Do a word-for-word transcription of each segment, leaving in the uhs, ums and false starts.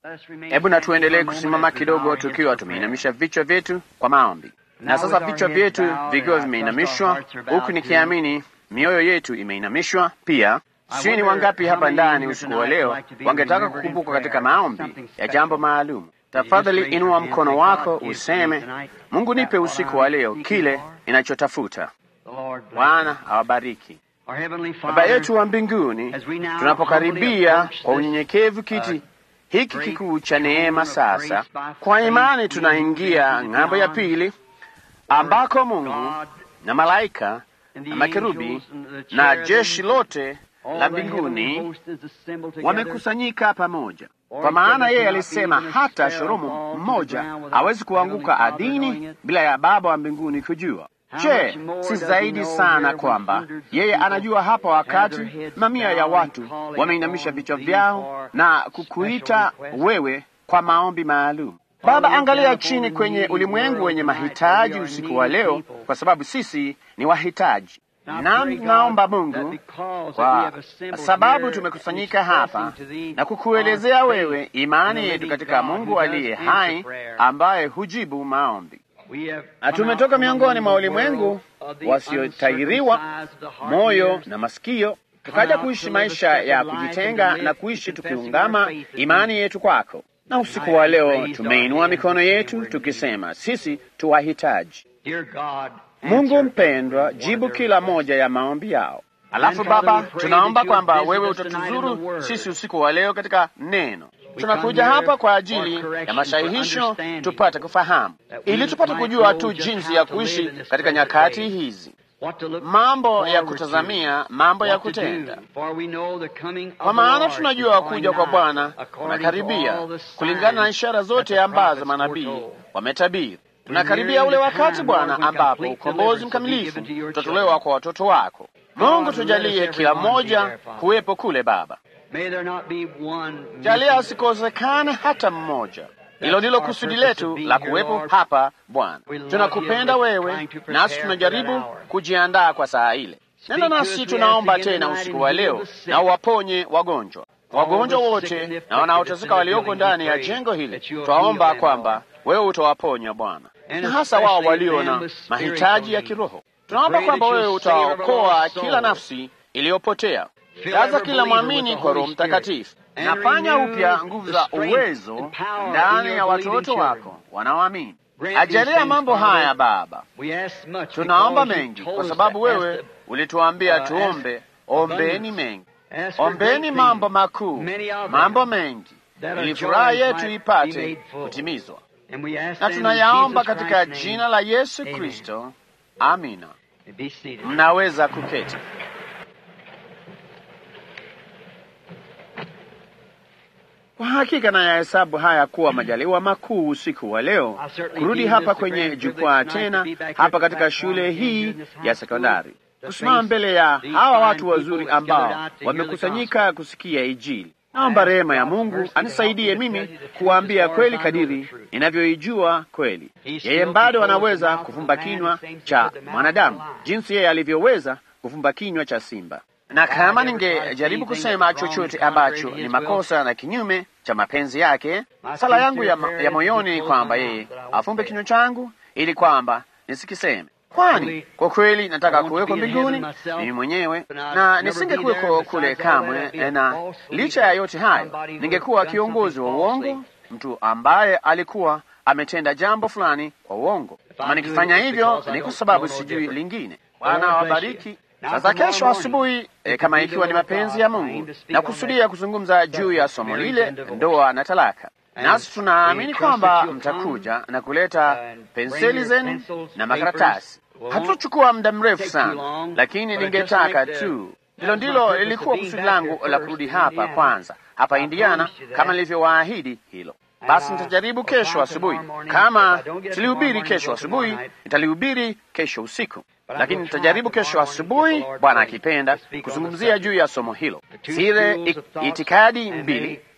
Hebu na tuendelee kusimama kidogo tukiwa tumeinamisha vichwa vyetu kwa maombi. Na sasa vichwa vyetu vikiwa vimeinamishwa, huku nikiamini mioyo yetu imeinamishwa pia. Sijui ni wangapi hapa ndani usiku wa leo wangetaka kukumbuka katika maombi ya jambo maalum. Tafadhali inua mkono wako useme, Mungu nipe usiku wa leo kile ninachotafuta. Bwana awabariki. Baba yetu wa mbinguni, tunapokaribia kwa unyenyekevu kiti hiki kikuu cha neema sasa, kwa imani tunaingia ng'ambo ya pili ambako Mungu na malaika na makerubi na jeshi lote la mbinguni wamekusanyika pamoja. Kwa maana yeye alisema hata shoromo mmoja hawezi kuanguka ardhini bila ya Baba wa mbinguni kujua. Je, si zaidi sana kwamba yeye anajua hapa wakati mamia ya watu wameinamisha vichwa vyao na kukuita wewe kwa maombi maalum. Baba, angalia chini kwenye ulimwengu wenye mahitaji usiku wa leo, kwa sababu sisi ni wahitaji. Nami naomba Mungu, kwa sababu tumekusanyika hapa na kukuelezea wewe imani yetu katika Mungu aliye hai ambaye hujibu maombi. Na tumetoka miongoni mwa ulimwengu wasiotahiriwa moyo na masikio, tukaja kuishi maisha ya kujitenga na kuishi tukiungama imani yetu kwako. Na usiku wa leo tumeinua mikono yetu tukisema sisi tuwahitaji. Mungu mpendwa, jibu kila moja ya maombi yao. Alafu Baba, tunaomba kwamba wewe utatuzuru sisi usiku wa leo katika neno. Tunakuja hapa kwa ajili ya masahihisho, tupate kufahamu, ili tupate kujua tu jinsi ya kuishi katika nyakati hizi, mambo ya kutazamia, mambo ya kutenda. Kwa maana tunajua kuja kwa Bwana kunakaribia, kulingana na ishara zote ambazo manabii wametabiri. Tunakaribia ule wakati Bwana ambapo ukombozi mkamilifu utatolewa kwa watoto wako. Mungu, tujalie kila mmoja kuwepo kule Baba. Jalia asikosekane hata mmoja. Hilo ndilo kusudi letu la kuwepo hapa Bwana. Tunakupenda wewe, nasi tunajaribu kujiandaa kwa saa ile. Nenda nasi, tunaomba tena usiku wa leo, na uwaponye wagonjwa, wagonjwa wote na wanaoteseka walioko ndani ya jengo hili. Twaomba kwamba wewe utawaponya Bwana, na hasa wao walio na mahitaji ya kiroho. Tunaomba kwamba wewe utaokoa kila nafsi iliyopotea. Jaza kila mwamini kwa Roho Mtakatifu. Nafanya upya nguvu za uwezo ndani ya watoto wako wanaoamini. Ajalia mambo haya Baba. Tunaomba mengi kwa sababu wewe ulituambia tuombe, ombeni mengi. Ombeni mambo makuu, mambo mengi, ili furaha yetu ipate kutimizwa. Na tunayaomba katika jina la Yesu Kristo. Amina. Mnaweza kuketi. Kwa hakika na yahesabu haya kuwa majaliwa makuu usiku wa leo kurudi hapa kwenye jukwaa tena hapa katika shule hii ya sekondari, kusimama mbele ya hawa watu wazuri ambao wamekusanyika kusikia Injili. Naomba rehema ya Mungu anisaidie mimi kuwaambia kweli kadiri ninavyoijua kweli. Yeye bado anaweza kufumba kinywa cha mwanadamu jinsi yeye alivyoweza kufumba kinywa cha simba. Na kama ningejaribu kusema chochote ambacho ni makosa na kinyume cha mapenzi yake, sala yangu ya, ya moyoni kwamba yeye afumbe kinywa changu ili kwamba nisikiseme. Kwani kwa kweli nataka kuweko mbinguni mimi mwenyewe, na nisingekuweko kule kamwe. Na licha ya yote hayo, ningekuwa kiongozi wa uongo, mtu ambaye alikuwa ametenda jambo fulani kwa uongo. Kama nikifanya hivyo ni kwa sababu sijui lingine. Bwana awabariki. Sasa kesho asubuhi, e, kama ikiwa ni mapenzi ya Mungu, na kusudia kuzungumza juu ya somo lile, ndoa na talaka. Nasi tunaamini kwamba mtakuja na kuleta penseli zenu na makaratasi. Hatuchukua muda mrefu sana, lakini ningetaka tu, hilo ndilo lilikuwa kusudi langu la kurudi hapa kwanza, hapa Indiana, kama nilivyowaahidi hilo. Basi nitajaribu kesho asubuhi. Kama silihubiri kesho asubuhi, nitalihubiri kesho usiku, lakini nitajaribu kesho asubuhi, Bwana akipenda, kuzungumzia juu ya somo hilo, zile itikadi mbili,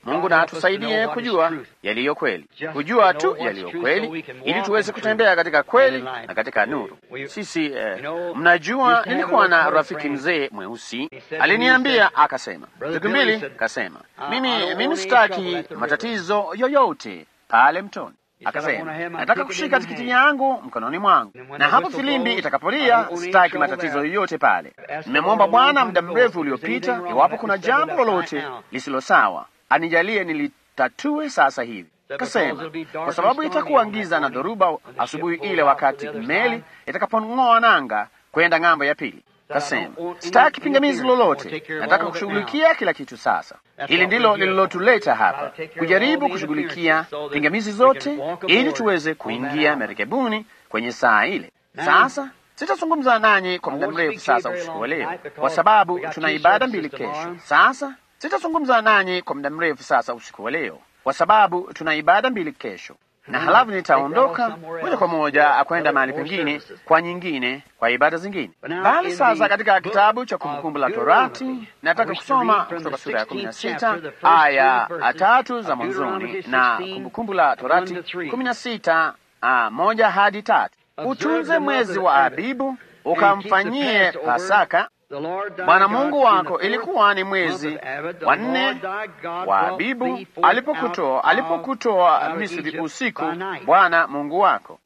Mungu na atusaidie kujua yaliyo kweli, kujua tu yaliyo kweli, ili tuweze kutembea katika kweli na katika nuru. Sisi eh, mnajua, nilikuwa na rafiki mzee mweusi aliniambia, akasema siku mbili, akasema mimi, mimi sitaki matatizo yoyote pale mtoni. Akasema nataka kushika tikiti yangu mkononi mwangu, na hapo filimbi itakapolia, sitaki matatizo yoyote pale. Nimemwomba Bwana muda mrefu uliopita, iwapo kuna jambo lolote lisilo sawa, anijalie nilitatue sasa hivi. Akasema kwa sababu itakuwa giza na dhoruba asubuhi ile, wakati meli itakapong'oa nanga kwenda ng'ambo ya pili. Kasema sitaki pingamizi lolote, nataka kushughulikia kila kitu sasa. Hili ndilo lililotuleta hapa, kujaribu kushughulikia pingamizi zote ili tuweze kuingia merikebuni kwenye saa ile. Sasa sitazungumza nanyi kwa muda mrefu sasa usiku wa leo, kwa sababu tuna ibada mbili kesho. Sasa sitazungumza nanyi kwa muda mrefu sasa usiku wa leo, kwa sababu tuna ibada mbili kesho, na halafu nitaondoka moja kwa moja kwenda mahali pengine kwa nyingine, kwa ibada zingine. Bali sasa katika kitabu cha Kumbukumbu la Torati nataka kusoma kutoka sura ya kumi na sita aya tatu za mwanzoni, na Kumbukumbu la Torati kumi na sita moja hadi tatu. Utunze mwezi wa Abibu ukamfanyie Pasaka Bwana Mungu wako. Ilikuwa ni mwezi wa nne wa Abibu alipokutoa alipokutoa Misri usiku, Bwana Mungu wako.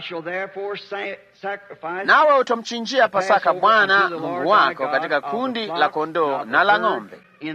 Nawe utamchinjia Pasaka Bwana Mungu wako katika kundi la kondoo na la ng'ombe,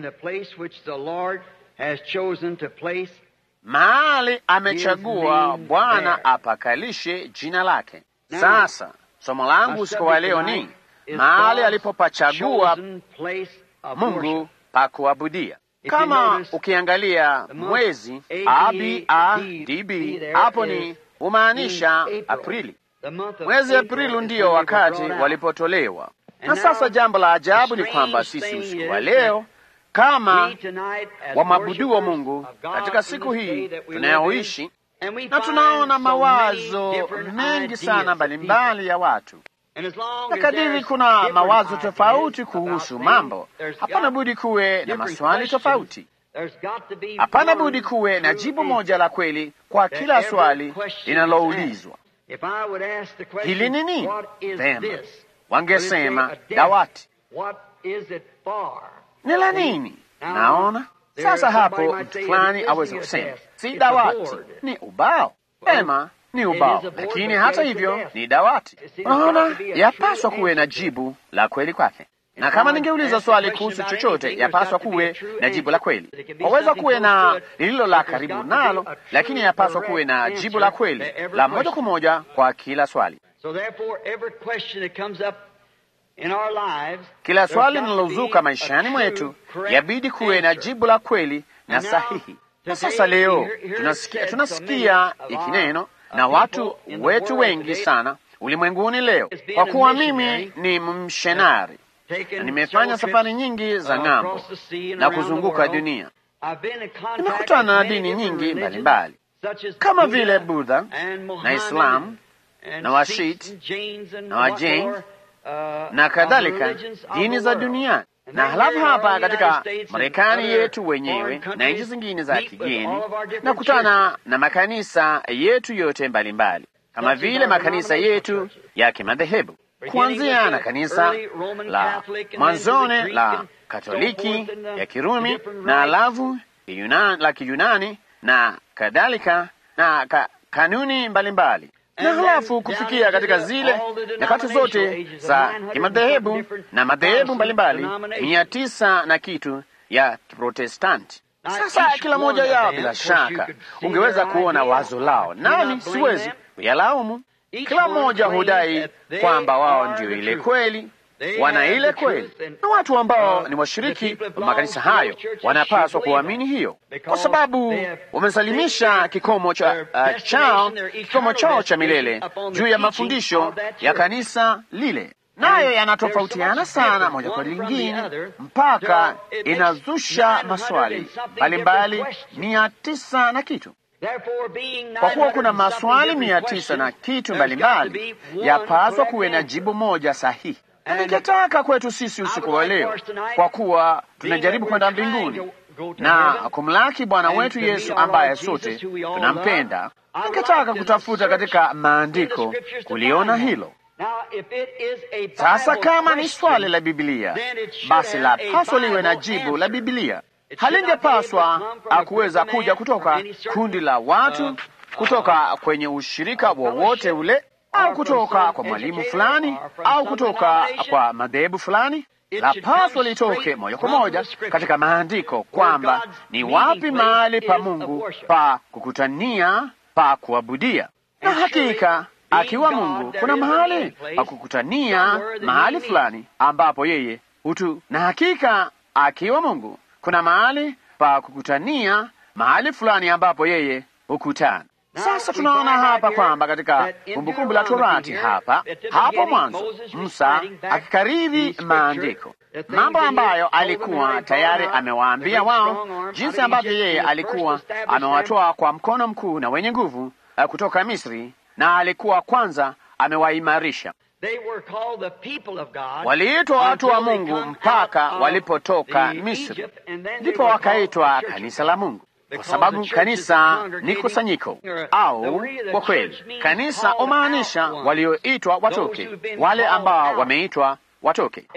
mahali amechagua Bwana apakalishe jina lake. Sasa somo langu usiku wa leo ni mahali alipopachagua Mungu pa kuabudia. Kama ukiangalia mwezi A B A D B, hapo ni humaanisha Aprili. Mwezi Aprili ndiyo wakati walipotolewa. Na sasa jambo la ajabu ni kwamba sisi usiku wa leo kama wamwabuduo Mungu katika siku hii tunayoishi, na tunaona mawazo mengi sana mbalimbali ya watu, na kadiri kuna mawazo tofauti kuhusu mambo, hapana budi kuwe na maswali tofauti. Hapana budi kuwe na jibu moja la kweli kwa kila swali linaloulizwa. Hili ni nini? Vema, wangesema dawati. Ni la nini? Naona sasa hapo mtu fulani aweze kusema si dawati, ni ubao. Vema, ni ubao, lakini hata hivyo ni dawati. Unaona, yapaswa kuwe na jibu la kweli kwake. Na kama ningeuliza swali kuhusu chochote, yapaswa kuwe na jibu la kweli. Waweza kuwe na lililo la karibu nalo, lakini yapaswa kuwe na jibu la kweli la moja kwa moja kwa kila swali. Kila swali linalozuka maishani mwetu yabidi kuwe na jibu la kweli na sahihi. Na sasa leo tunasikia, tunasikia ikineno na watu wetu wengi sana ulimwenguni leo. Kwa kuwa mimi ni mshenari na nimefanya safari nyingi za ng'ambo na kuzunguka dunia, nimekutana na dini nyingi mbalimbali kama vile Buddha na Islam na Washit na Wajain na kadhalika, dini za duniani. Na halafu hapa katika Marekani yetu wenyewe na nchi zingine za kigeni, na kutana na makanisa yetu yote mbalimbali mbali, kama vile makanisa yetu ya kimadhehebu, kuanzia na kanisa la mwanzoni la Katoliki ya Kirumi na alafu la Kiyunani na kadhalika, na ka, kanuni mbalimbali mbali. Na halafu kufikia katika zile nyakati zote za kimadhehebu na madhehebu mbalimbali mia tisa na kitu ya Kiprotestanti. Sasa kila moja yao bila shaka ungeweza kuona wazo lao, nami siwezi kuyalaumu. Kila mmoja hudai kwamba wao ndio ile kweli, wana ile kweli, na watu ambao ni washiriki wa makanisa hayo wanapaswa kuamini hiyo, kwa sababu wamesalimisha kikomo cha uh, chao kikomo chao cha milele juu ya mafundisho ya kanisa lile, nayo yanatofautiana sana moja kwa lingine mpaka inazusha maswali mbalimbali mia tisa na kitu. Kwa kuwa kuna maswali mia tisa na kitu mbalimbali, yapaswa kuwe na jibu moja sahihi. Na ningetaka kwetu sisi usiku wa leo, kwa kuwa tunajaribu kwenda mbinguni, na kumlaki Bwana wetu Yesu ambaye sote tunampenda. Ningetaka kutafuta katika maandiko kuliona hilo. Sasa kama ni swali la Biblia, basi la paswa liwe na jibu la Biblia. Halingepaswa kuweza kuja kutoka kundi la watu, kutoka kwenye ushirika wowote ule, au kutoka kwa mwalimu fulani, au kutoka kwa madhehebu fulani. La paswa litoke moja kwa moja katika maandiko, kwamba ni wapi mahali pa Mungu pa kukutania, pa kuabudia. Na hakika akiwa Mungu kuna mahali pa kukutania, mahali fulani ambapo yeye hutu. Na hakika akiwa Mungu kuna mahali pa kukutania, mahali fulani ambapo yeye hukutana. Sasa tunaona hapa kwamba katika Kumbukumbu la Torati hapa hapo mwanzo, Musa akikariri maandiko, mambo ambayo alikuwa tayari amewaambia wao, jinsi ambavyo yeye alikuwa amewatoa kwa mkono mkuu na wenye nguvu kutoka Misri, na alikuwa kwanza amewaimarisha. Waliitwa watu wa Mungu mpaka walipotoka Misri, ndipo wakaitwa kanisa la Mungu, kwa sababu kanisa ni kusanyiko, au kwa kweli kanisa humaanisha walioitwa watoke, wale ambao wameitwa watoke,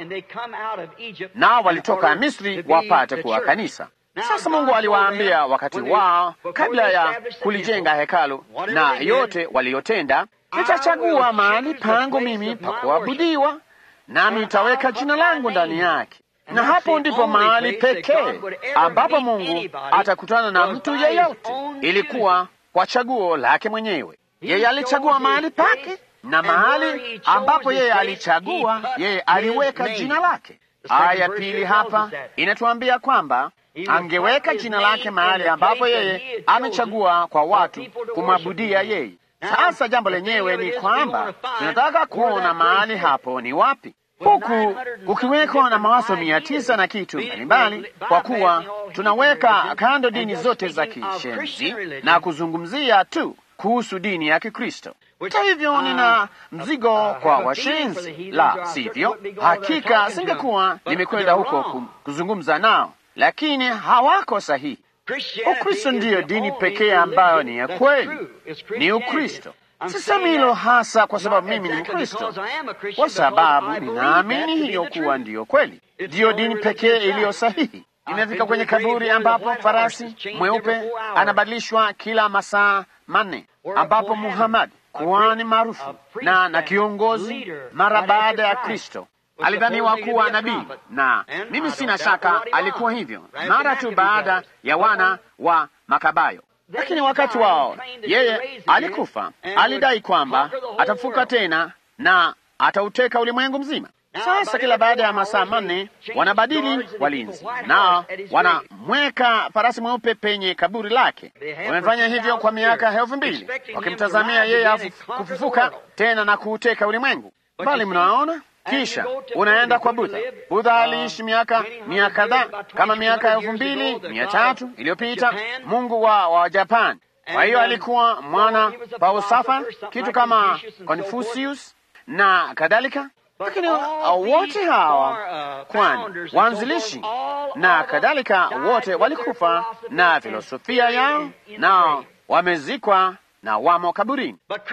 na walitoka Misri wapate kuwa kanisa. Sasa Mungu aliwaambia wakati wao kabla ya kulijenga hekalu na yote waliyotenda, nitachagua mahali pangu mimi pa kuabudiwa, nami nitaweka jina langu ndani yake. Na hapo ndipo mahali pekee ambapo Mungu atakutana na mtu yeyote. Ilikuwa kwa chaguo lake mwenyewe. Yeye alichagua mahali pake, na mahali ambapo yeye alichagua, yeye aliweka jina lake. Aya ya pili hapa inatuambia kwamba angeweka jina lake mahali ambapo yeye amechagua kwa watu kumwabudia yeye. Sasa jambo lenyewe ni kwamba tunataka kuona mahali hapo ni wapi, huku kukiwekwa na mawazo mia tisa na kitu mbalimbali, kwa kuwa tunaweka kando dini zote za kishenzi na kuzungumzia tu kuhusu dini ya Kikristo. Hata hivyo, nina mzigo kwa washenzi, la sivyo hakika singekuwa nimekwenda huko kuzungumza nao, lakini hawako sahihi. Ukristo ndiyo dini pekee ambayo ni ya kweli, ni Ukristo. Sisemi hilo hasa kwa sababu mimi ni Mkristo, kwa sababu ninaamini hiyo kuwa ndiyo kweli, ndiyo dini pekee iliyo sahihi. Imefika kwenye kaburi ambapo farasi mweupe anabadilishwa kila masaa manne, ambapo Muhammad, kuhani maarufu na na kiongozi mara baada ya Kristo, alidhaniwa kuwa nabii, na mimi sina shaka alikuwa hivyo mara tu baada ya wana wa Makabayo. Lakini wakati wao yeye alikufa, alidai kwamba atafuka tena na atauteka ulimwengu mzima. Sasa kila baada ya masaa manne wanabadili walinzi, nao wanamweka farasi mweupe penye kaburi lake. Wamefanya hivyo kwa miaka elfu mbili wakimtazamia yeye kufufuka tena na kuuteka ulimwengu. Bali mnaona, kisha unaenda kwa Budha. Budha aliishi miaka mia kadhaa, kama miaka elfu mbili mia tatu iliyopita, mungu wa wa Japan. Kwa hiyo alikuwa mwana Pausafa, kitu kama Confucius na kadhalika. Lakini wote hawa, kwani waanzilishi na kadhalika, wote walikufa na filosofia yao, na wamezikwa na wamo kaburini.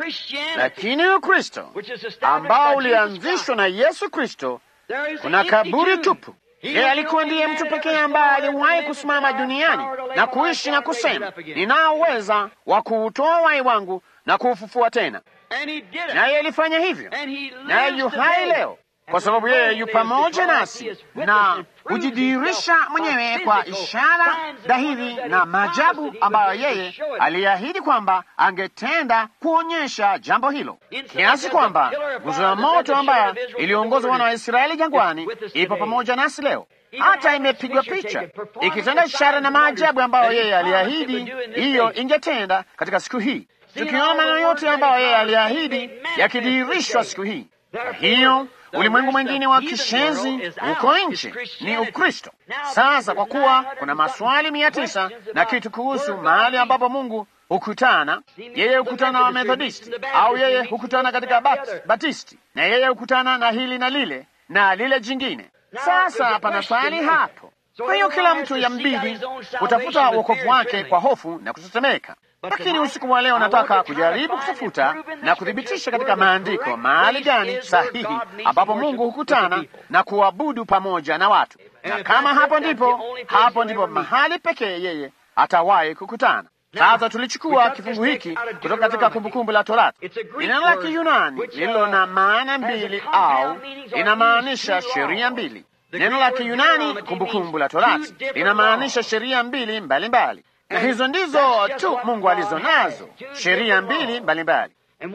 Lakini Ukristo ambao ulianzishwa na Yesu Kristo, kuna kaburi tupu. Yeye alikuwa ndiye mtu pekee ambaye aliwahi kusimama duniani na kuishi na kusema, ninao uweza wa kuutoa uhai wangu na kuufufua tena. Naye alifanya hivyo, naye yu hai leo, kwa sababu yeye yu pamoja nasi na hujidhihirisha mwenyewe kwa ishara dhahiri na maajabu ambayo yeye aliahidi kwamba angetenda kuonyesha jambo hilo, kiasi kwamba nguzo ya moto ambayo iliongoza wana wa Israeli jangwani ipo pamoja nasi leo. Hata imepigwa picha ikitenda ishara na maajabu ambayo yeye aliahidi hiyo ingetenda katika siku hii. Tukiona maneno yote ambayo yeye aliahidi yakidhihirishwa siku hii, hiyo ulimwengu mwingine wa kishenzi uko nje ni Ukristo. Sasa kwa kuwa kuna maswali mia tisa na kitu kuhusu mahali ambapo Mungu hukutana, yeye hukutana na Methodisti, au yeye hukutana katika bat, Batisti, na yeye hukutana na hili na lile na lile jingine. Sasa pana swali hapo. Kwa hiyo kila mtu yambidi kutafuta wokovu wake kwa hofu na kutetemeka. Lakini usiku wa leo nataka kujaribu kutafuta na kuthibitisha katika maandiko mahali gani sahihi ambapo Mungu hukutana na kuabudu pamoja na watu, na kama hapo ndipo hapo ndipo mahali pekee yeye atawahi kukutana. Sasa tulichukua kifungu hiki kutoka katika Kumbukumbu la Torati. Ni neno la Kiyunani lililo na maana mbili au linamaanisha sheria mbili. Neno la Kiyunani Kumbukumbu la Torati linamaanisha sheria mbili mbalimbali, na hizo ndizo tu Mungu alizo nazo, sheria mbili mbalimbali,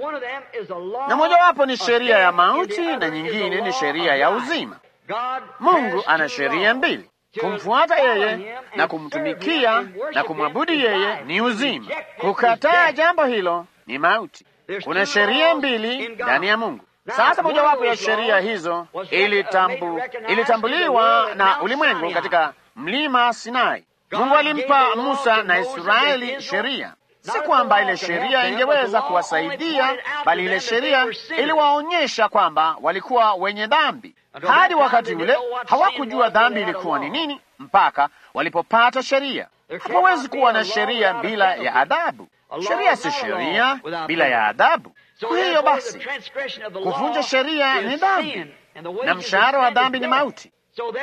na mojawapo ni sheria ya mauti na nyingine ni sheria ya uzima. Mungu ana sheria mbili: kumfuata yeye na kumtumikia na kumwabudu yeye ni uzima. Kukataa jambo hilo ni mauti. Kuna sheria mbili ndani ya Mungu. Sasa mojawapo ya sheria hizo ilitambu, ilitambuliwa na ulimwengu katika mlima Sinai. Mungu alimpa Musa na Israeli sheria. Si kwamba ile sheria ingeweza kuwasaidia, bali ile sheria iliwaonyesha kwamba walikuwa wenye dhambi. Hadi wakati ule hawakujua dhambi ilikuwa ni nini mpaka walipopata sheria. Hapawezi kuwa na sheria bila ya adhabu. Sheria si sheria bila ya adhabu. Kwa hiyo basi, kuvunja sheria ni dhambi, na mshahara wa dhambi ni mauti.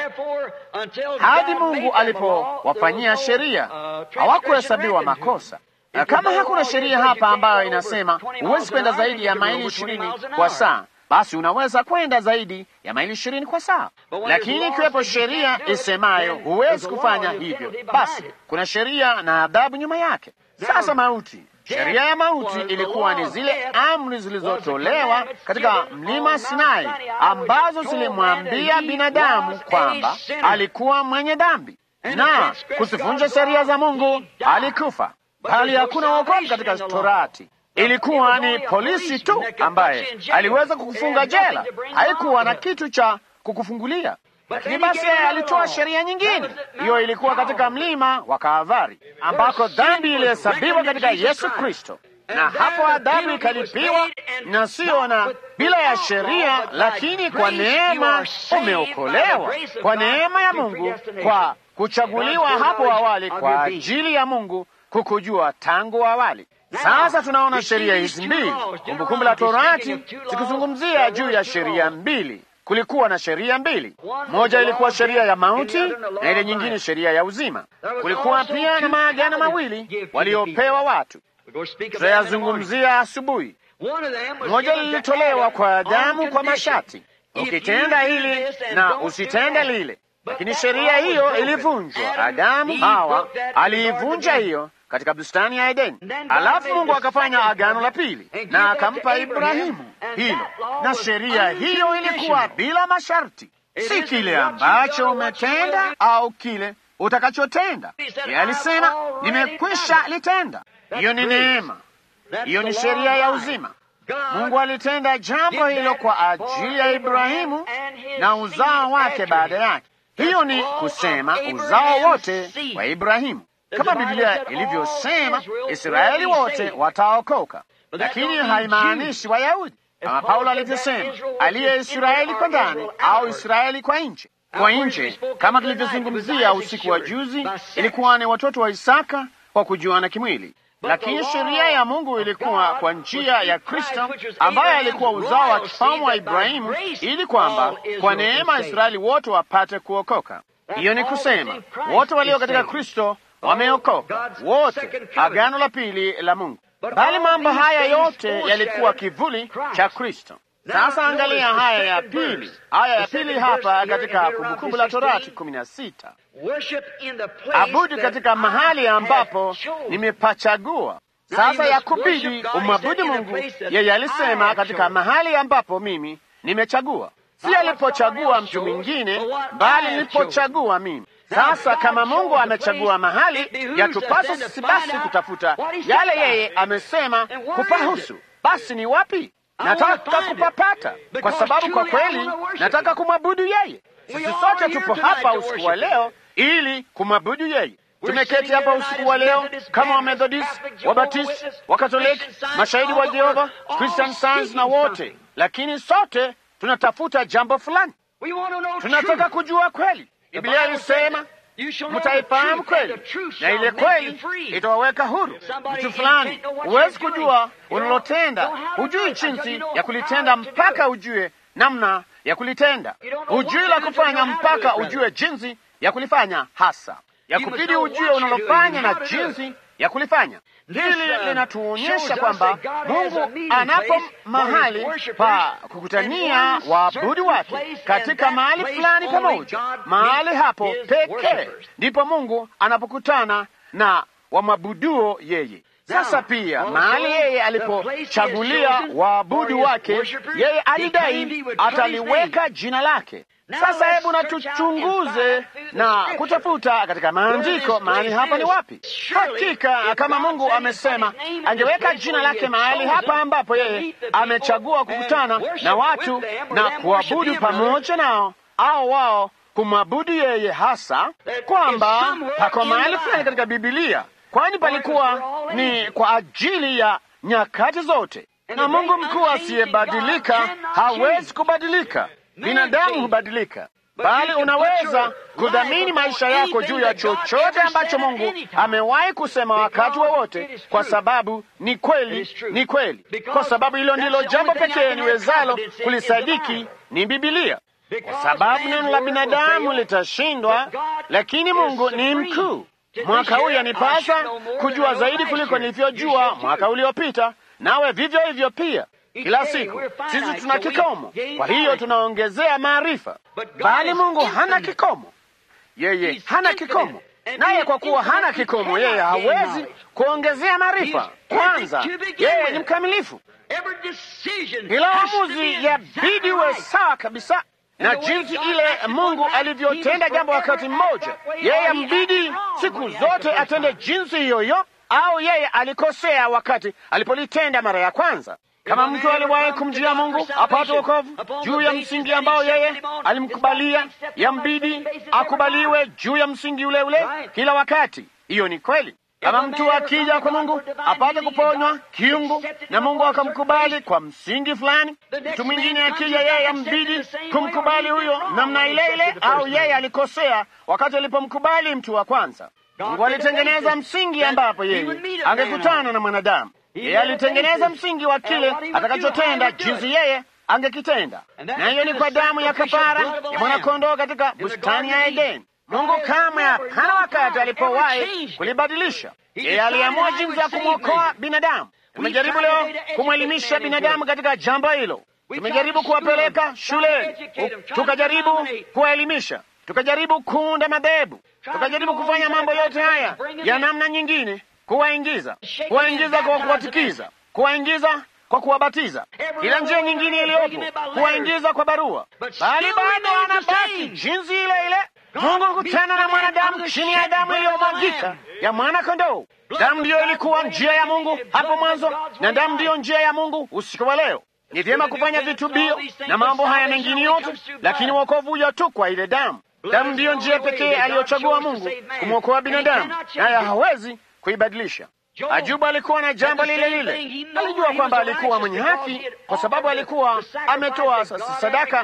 Hadi Mungu alipowafanyia sheria, hawakuhesabiwa makosa. Na kama hakuna sheria hapa ambayo inasema huwezi kwenda zaidi ya maili ishirini kwa saa, basi unaweza kwenda zaidi ya maili ishirini kwa saa. Lakini ikiwepo sheria isemayo huwezi kufanya hivyo, basi kuna sheria na adhabu nyuma yake. Sasa mauti, sheria ya mauti ilikuwa ni zile amri zilizotolewa katika mlima Sinai, ambazo zilimwambia binadamu kwamba alikuwa mwenye dhambi, na kusivunja sheria za Mungu alikufa. Bali hakuna wokovu katika Torati. Ilikuwa ni polisi tu ambaye aliweza kukufunga jela, haikuwa na kitu cha kukufungulia. Lakini basi alitoa sheria nyingine. Hiyo ilikuwa katika mlima wa Kalvari, ambako dhambi ilihesabiwa katika Yesu Kristo, na hapo adhabu ikalipiwa, na sio na bila ya sheria, lakini kwa neema umeokolewa, kwa neema ya Mungu, kwa kuchaguliwa hapo awali kwa ajili ya Mungu kukujua tangu awali. Sasa tunaona sheria hizi mbili. Kumbukumbu la Torati zikizungumzia juu ya sheria mbili. Kulikuwa na sheria mbili, moja ilikuwa sheria ya mauti na ile nyingine sheria ya uzima. Kulikuwa pia na maagano mawili waliopewa watu, tutayazungumzia asubuhi. Moja lilitolewa kwa damu kwa masharti, ukitenda hili na usitende lile. Lakini sheria hiyo ilivunjwa. Adamu Hawa aliivunja hiyo katika bustani ya Edeni. Alafu Mungu akafanya agano la pili na akampa Ibrahimu hilo, na sheria hiyo ilikuwa bila masharti, si kile ambacho umetenda au kile utakachotenda. Yeye alisema nimekwisha litenda. Hiyo ni neema, hiyo ni sheria ya uzima. Mungu alitenda jambo hilo kwa ajili ya Ibrahimu na uzao wake baada yake. Hiyo ni kusema uzao wote wa Ibrahimu. Kama Biblia ilivyosema, Israeli wote wataokoka, lakini haimaanishi Wayahudi, kama Paulo alivyosema, aliye Israeli kwa ndani au Israeli kwa nje. Kwa nje, kama tulivyozungumzia usiku wa juzi, ilikuwa ni watoto wa Isaka kwa kujuana kimwili, lakini sheria ya Mungu ilikuwa kwa njia ya Kristo, ambaye alikuwa uzao wa kifalme wa Ibrahimu, ili kwamba kwa neema Israeli wote wapate kuokoka. Hiyo ni kusema wote walio katika Kristo wameokoka wote, agano la pili la Mungu. Bali mambo haya yote yalikuwa kivuli cha Kristo. Sasa angalia haya ya pili, haya ya pili hapa katika Kumbukumbu la Torati kumi na sita. Abudu katika mahali ambapo nimepachagua. Sasa yakubidi umwabudu Mungu, yeye alisema katika mahali ambapo mimi nimechagua. Si alipochagua mtu mwingine, bali nilipochagua mimi. Sasa kama Mungu amechagua mahali, yatupasa sisi basi kutafuta yale yeye amesema kupahusu. Basi ni wapi? Nataka kupapata, kwa sababu kwa kweli nataka kumwabudu yeye. Sisi sote tupo hapa usiku wa leo ili kumwabudu yeye. Tumeketi hapa usiku wa leo kama Wamethodist, Wabaptist, Wakatoliki, Mashahidi wa Jehova, Christian Science na wote, lakini sote tunatafuta jambo fulani. Tunataka kujua kweli. Biblia ilisema mtaifahamu kweli, na ile kweli itawaweka huru. Mtu fulani, huwezi kujua unalotenda, hujui jinsi ya kulitenda mpaka ujue namna ya kulitenda. Hujui la kufanya mpaka ujue jinsi ya kulifanya, hasa ya kubidi ujue unalofanya na jinsi ya kulifanya. Hili linatuonyesha kwamba Mungu anapo mahali pa kukutania waabudu wake katika mahali fulani pamoja. Mahali hapo pekee ndipo Mungu anapokutana na wamwabuduo yeye. Sasa pia mahali yeye alipochagulia waabudu wake, yeye alidai ataliweka jina lake. Sasa hebu na tuchunguze na kutafuta katika maandiko mahali hapa ni wapi. Hakika kama Mungu amesema angeweka jina lake mahali hapa ambapo yeye amechagua kukutana na watu na kuabudu pamoja nao, au wao kumwabudu yeye, hasa kwamba pako mahali fulani katika Biblia, kwani palikuwa ni kwa ajili ya nyakati zote. Na Mungu mkuu asiyebadilika hawezi kubadilika. Binadamu hubadilika, bali unaweza kudhamini maisha yako juu ya chochote ambacho Mungu amewahi kusema wakati wowote, wa kwa sababu ni kweli, ni kweli. Kwa sababu hilo ndilo jambo pekee niwezalo kulisadiki ni Biblia. Kwa sababu neno la binadamu litashindwa, lakini Mungu ni mkuu. Mwaka huu yanipasa kujua zaidi kuliko nilivyojua mwaka uliopita, nawe vivyo hivyo pia. Kila siku sisi tuna kikomo, kwa hiyo tunaongezea maarifa, bali Mungu hana kikomo. Yeye hana kikomo, naye kwa kuwa hana kikomo, yeye hawezi kuongezea maarifa. Kwanza, yeye ni mkamilifu. Kila uamuzi yabidi uwe sawa kabisa na jinsi ile Mungu alivyotenda jambo wakati mmoja. Yeye mbidi siku zote atende jinsi hiyo hiyo, au yeye alikosea wakati alipolitenda mara ya kwanza. Kama mtu aliwahi kumjia Mungu apate wokovu juu ya msingi ambao yeye alimkubalia, yambidi akubaliwe juu ya msingi ule ule kila wakati. Hiyo ni kweli. Kama mtu akija kwa Mungu apate kuponywa kiungu na Mungu akamkubali kwa msingi fulani, mtu mwingine akija, yeye yambidi kumkubali huyo namna ile ile, au yeye alikosea wakati alipomkubali mtu wa kwanza. Mungu alitengeneza msingi ambapo yeye angekutana na mwanadamu. Yeye alitengeneza msingi wa kile atakachotenda jinsi yeye angekitenda, na hiyo ni kwa damu ya kafara ya mwanakondoo katika bustani ya Edeni. Mungu kamwe hapana wakati alipowahi kulibadilisha. Yeye aliamua jinsi ya kumwokoa binadamu. Tumejaribu leo kumwelimisha binadamu katika jambo hilo. Tumejaribu kuwapeleka shuleni, tukajaribu kuwaelimisha, tukajaribu kuunda madhehebu, tukajaribu kufanya mambo yote haya ya namna nyingine, kuwaingiza kuwaingiza kwa kuwatikiza, kuwaingiza kwa kuwabatiza, kila njia nyingine iliyopo, kuwaingiza kwa barua, bali bado wanabaki jinsi ile ile. Mungu kukutana na mwanadamu chini ya damu iliyomwagika ya mwana kondoo. Damu ndiyo ilikuwa njia ya Mungu hapo mwanzo, na damu ndiyo njia ya Mungu usiku wa leo. Ni vyema kufanya vitubio na mambo haya mengine yote, lakini wokovu huja tu kwa ile damu. Damu ndiyo njia pekee aliyochagua Mungu kumwokoa binadamu, naye hawezi kuibadilisha. Ajubu alikuwa na jambo lile lile. Alijua kwamba alikuwa mwenye haki kwa sababu alikuwa ametoa sadaka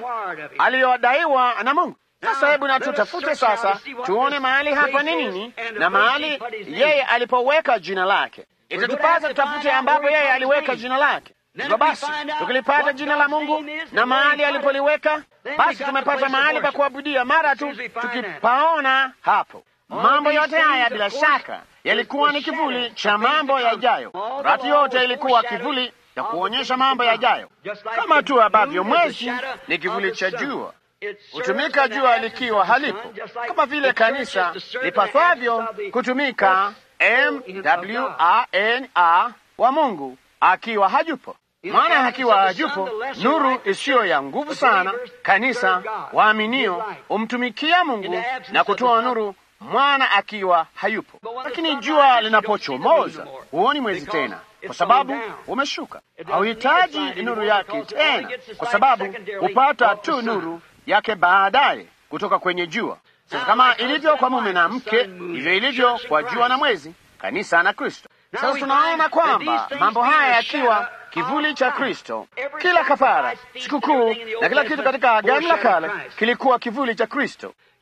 aliyodaiwa na Mungu. Sasa hebu na tutafute sasa, tuone mahali hapa ni nini na mahali yeye alipoweka jina lake. Itatupasa tutafute ambapo yeye aliweka jina lake. Hivyo basi, tukilipata jina la Mungu na mahali alipoliweka, basi tumepata mahali pa kuabudia mara tu tukipaona hapo. Mambo yote haya bila shaka yalikuwa ni kivuli cha mambo yajayo. Rati yote ilikuwa kivuli cha kuonyesha mambo yajayo, kama tu ambavyo mwezi ni kivuli cha jua. Hutumika jua likiwa halipo, kama vile kanisa lipaswavyo kutumika M W A N A wa Mungu akiwa hajupo. Maana akiwa hajupo, nuru isiyo ya nguvu sana, kanisa waaminio umtumikia Mungu na kutoa nuru mwana akiwa hayupo. Lakini jua linapochomoza, huoni mwezi tena, kwa sababu umeshuka. Hauhitaji nuru yake tena, kwa sababu hupata tu nuru yake baadaye kutoka kwenye jua. Sasa kama ilivyo kwa mume na mke, hivyo ilivyo kwa jua na mwezi, kanisa na Kristo. Sasa tunaona kwamba mambo haya yakiwa kivuli cha Kristo, kila kafara, sikukuu na kila kitu katika Agano la Kale kilikuwa kivuli cha Kristo.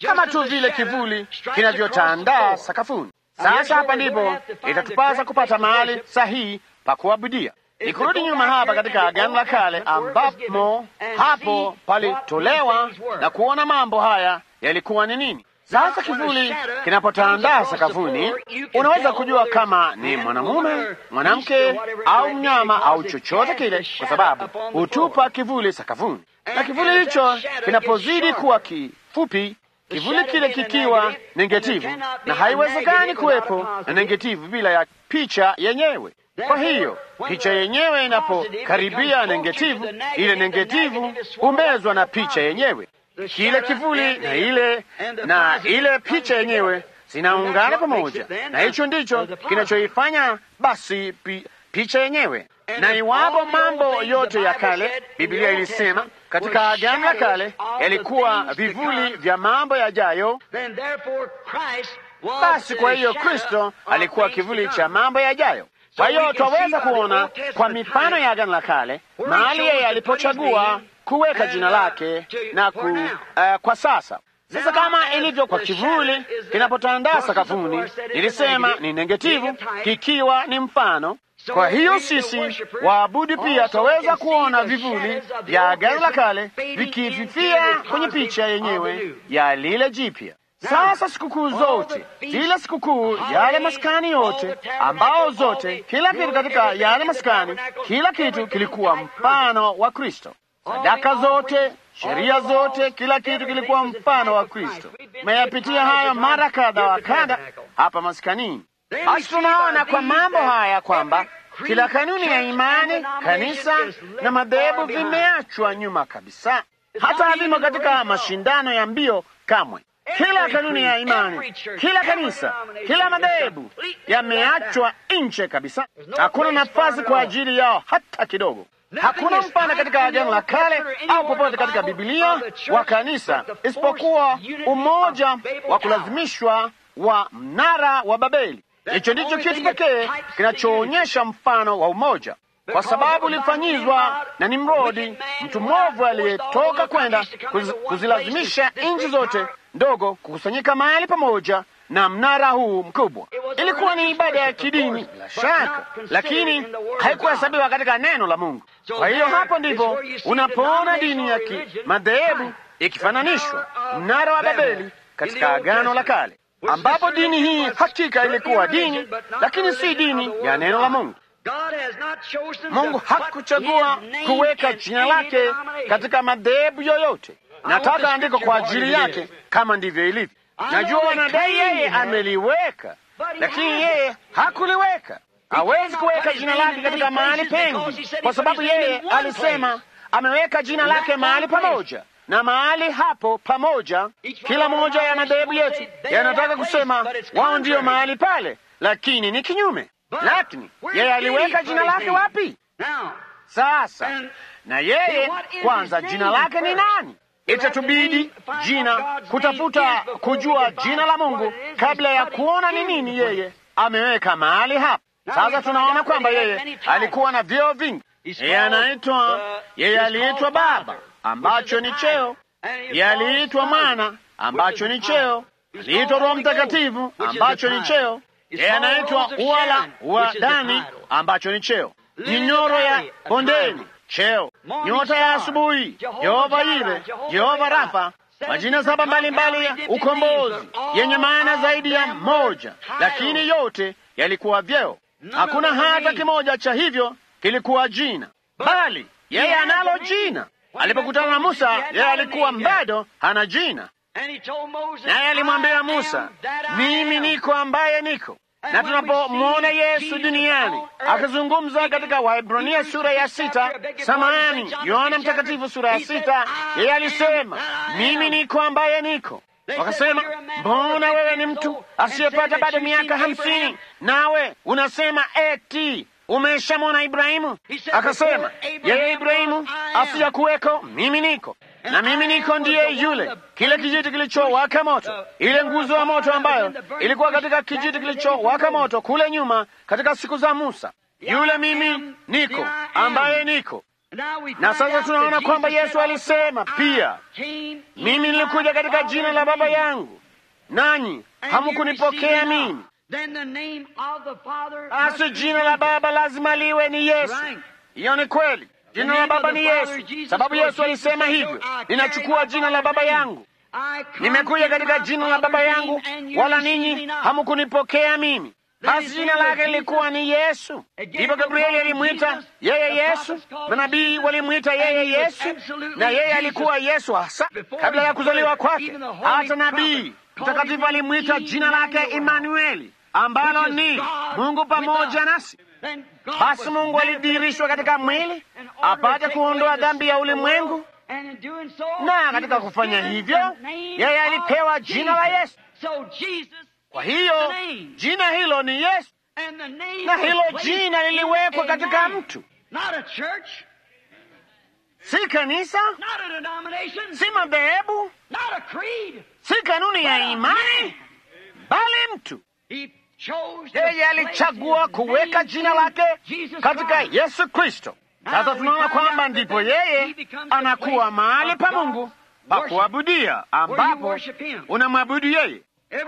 kama tu vile kivuli kinavyotandaa sakafuni. Sasa hapa ndipo itatupasa kupata mahali sahihi pa kuabudia. Ni kurudi nyuma hapa katika Agano la Kale, ambapo hapo palitolewa na kuona mambo haya yalikuwa ni nini. Sasa kivuli kinapotandaa sakafuni, unaweza kujua kama ni mwanamume, mwanamke au mnyama au chochote kile, kwa sababu hutupa kivuli sakafuni. Na kivuli hicho kinapozidi kuwa kifupi, kivuli kile kikiwa negativu, na haiwezekani kuwepo na negativu bila ya picha yenyewe. Kwa hiyo picha yenyewe inapokaribia negativu, ile negativu humezwa na picha yenyewe. Kile kivuli na ile na ile picha yenyewe zinaungana pamoja, na hicho ndicho kinachoifanya basi pi, picha yenyewe. Na iwapo mambo yote ya kale, Biblia ilisema katika Agano la Kale, yalikuwa vivuli vya mambo yajayo, basi kwa hiyo Kristo alikuwa kivuli cha mambo yajayo. Kwa hiyo twaweza kuona kwa mifano ya Agano la Kale mahali yeye alipochagua kuweka jina lake na ku, uh, kwa sasa. Sasa kama ilivyo kwa kivuli kinapotandaa sakafuni, nilisema ni negativu kikiwa ni mfano. Kwa hiyo sisi waabudu pia twaweza kuona vivuli vya Agano la Kale vikififia kwenye picha yenyewe ya lile jipya. Sasa sikukuu zote, zile sikukuu, yale maskani yote, ambao zote, kila kitu katika yale maskani, kila kitu kilikuwa mfano wa Kristo. Sadaka zote, sheria zote, kila kitu kilikuwa mfano wa Kristo. Tumeyapitia hayo mara kadha wa kadha hapa maskanini. Basi tunaona kwa mambo haya kwamba kila kanuni ya imani, kanisa na madhehebu vimeachwa nyuma kabisa. Hata havimo katika mashindano ya mbio kamwe. Kila kanuni ya imani, kila kanisa, kila madhehebu yameachwa nje kabisa. Hakuna nafasi kwa ajili yao hata kidogo. Hakuna mfano katika Agano la Kale au popote katika Biblia wa kanisa isipokuwa umoja wa kulazimishwa wa mnara wa Babeli. Hicho ndicho kitu pekee kinachoonyesha mfano wa umoja, kwa sababu ulifanyizwa na Nimrodi, mtu mwovu aliyetoka kwenda kuz, kuzilazimisha nchi zote ndogo kukusanyika mahali pamoja na mnara huu mkubwa. Ilikuwa ni ibada ya kidini bila shaka, lakini haikuhesabiwa katika neno la Mungu. Kwa hiyo hapo ndipo unapoona dini ya kimadhehebu ikifananishwa mnara wa Babeli katika Agano la Kale, ambapo dini hii hakika ilikuwa dini, lakini si dini ya neno la Mungu. Mungu hakuchagua kuweka jina lake katika madhehebu yoyote. Nataka andiko kwa ajili yake kama ndivyo ilivyo. Najua wanadai yeye ameliweka, lakini yeye hakuliweka. Hawezi kuweka jina lake katika mahali pengi, kwa sababu yeye alisema ameweka jina lake mahali pamoja, na mahali hapo pamoja, kila moja ya madhehebu yetu yanataka kusema wao ndio mahali pale, lakini ni kinyume. Lakini yeye aliweka jina lake wapi? Sasa na yeye kwanza, jina lake ni nani? Itatubidi jina kutafuta kujua jina la Mungu kabla ya kuona ni nini yeye ameweka mahali hapa. Sasa tunaona kwamba yeye alikuwa na vyeo vingi. Yeye anaitwa, yeye aliitwa Baba, ambacho ni cheo. Yeye aliitwa Mwana, ambacho ni cheo. Aliitwa Roho Mtakatifu, ambacho ni cheo. Yeye anaitwa Uwala wa Dani, ambacho ni cheo. Ni nyoro ya bondeni, cheo. Nyota ya asubuhi, Jehova Yire, Jehova Rafa, majina saba mbalimbali ya ukombozi yenye maana zaidi ya moja, lakini yote yalikuwa vyeo. Hakuna hata kimoja cha hivyo kilikuwa jina, bali yeye analo jina. Alipokutana na Musa, yeye alikuwa bado hana jina, naye alimwambia Musa, mimi niko ambaye niko. Na tunapomwona Yesu duniani akizungumza katika Waebrania sura ya sita, samahani, Yohana Mtakatifu sura ya sita, yeye alisema mimi niko ambaye niko. Wakasema, mbona wewe ni mtu asiyepata bado miaka hamsini, nawe unasema eti umeshamwona Ibrahimu? Akasema, yeye Ibrahimu asiyakuweko, mimi niko. Na mimi niko ndiye yule, kile kijiti kilichowaka moto, ile nguzo ya moto ambayo ilikuwa katika kijiti kilichowaka moto kule nyuma katika siku za Musa. Yule mimi niko ambaye niko. Na sasa tunaona kwamba Yesu alisema pia, mimi nilikuja katika jina la Baba yangu, nanyi hamkunipokea mimi. Basi jina la Baba lazima liwe ni Yesu. Hiyo ni kweli. Jina la Baba ni Yesu, sababu Yesu alisema hivyo, ninachukua jina la Baba yangu, nimekuja katika jina la Baba yangu, wala ninyi hamkunipokea mimi. Basi jina lake lilikuwa ni Yesu. Ndipo Gabrieli alimwita yeye Yesu, manabii walimwita yeye Yesu, na yeye alikuwa Yesu hasa kabla ya kuzaliwa kwake. Hata nabii mtakatifu alimwita jina lake Imanueli, ambalo ni Mungu pamoja nasi. Basi Mungu alidhihirishwa katika mwili apate kuondoa dhambi ya ulimwengu, na katika kufanya hivyo yeye alipewa jina la Yesu. Kwa hiyo jina hilo ni Yesu, na hilo jina liliwekwa katika mtu, si kanisa, si madhehebu, si kanuni ya imani, bali mtu. Yeye alichagua kuweka jina lake katika Yesu Kristo. Sasa tunaona kwamba ndipo yeye anakuwa mahali pa Mungu pa kuabudia, ambapo unamwabudu yeye.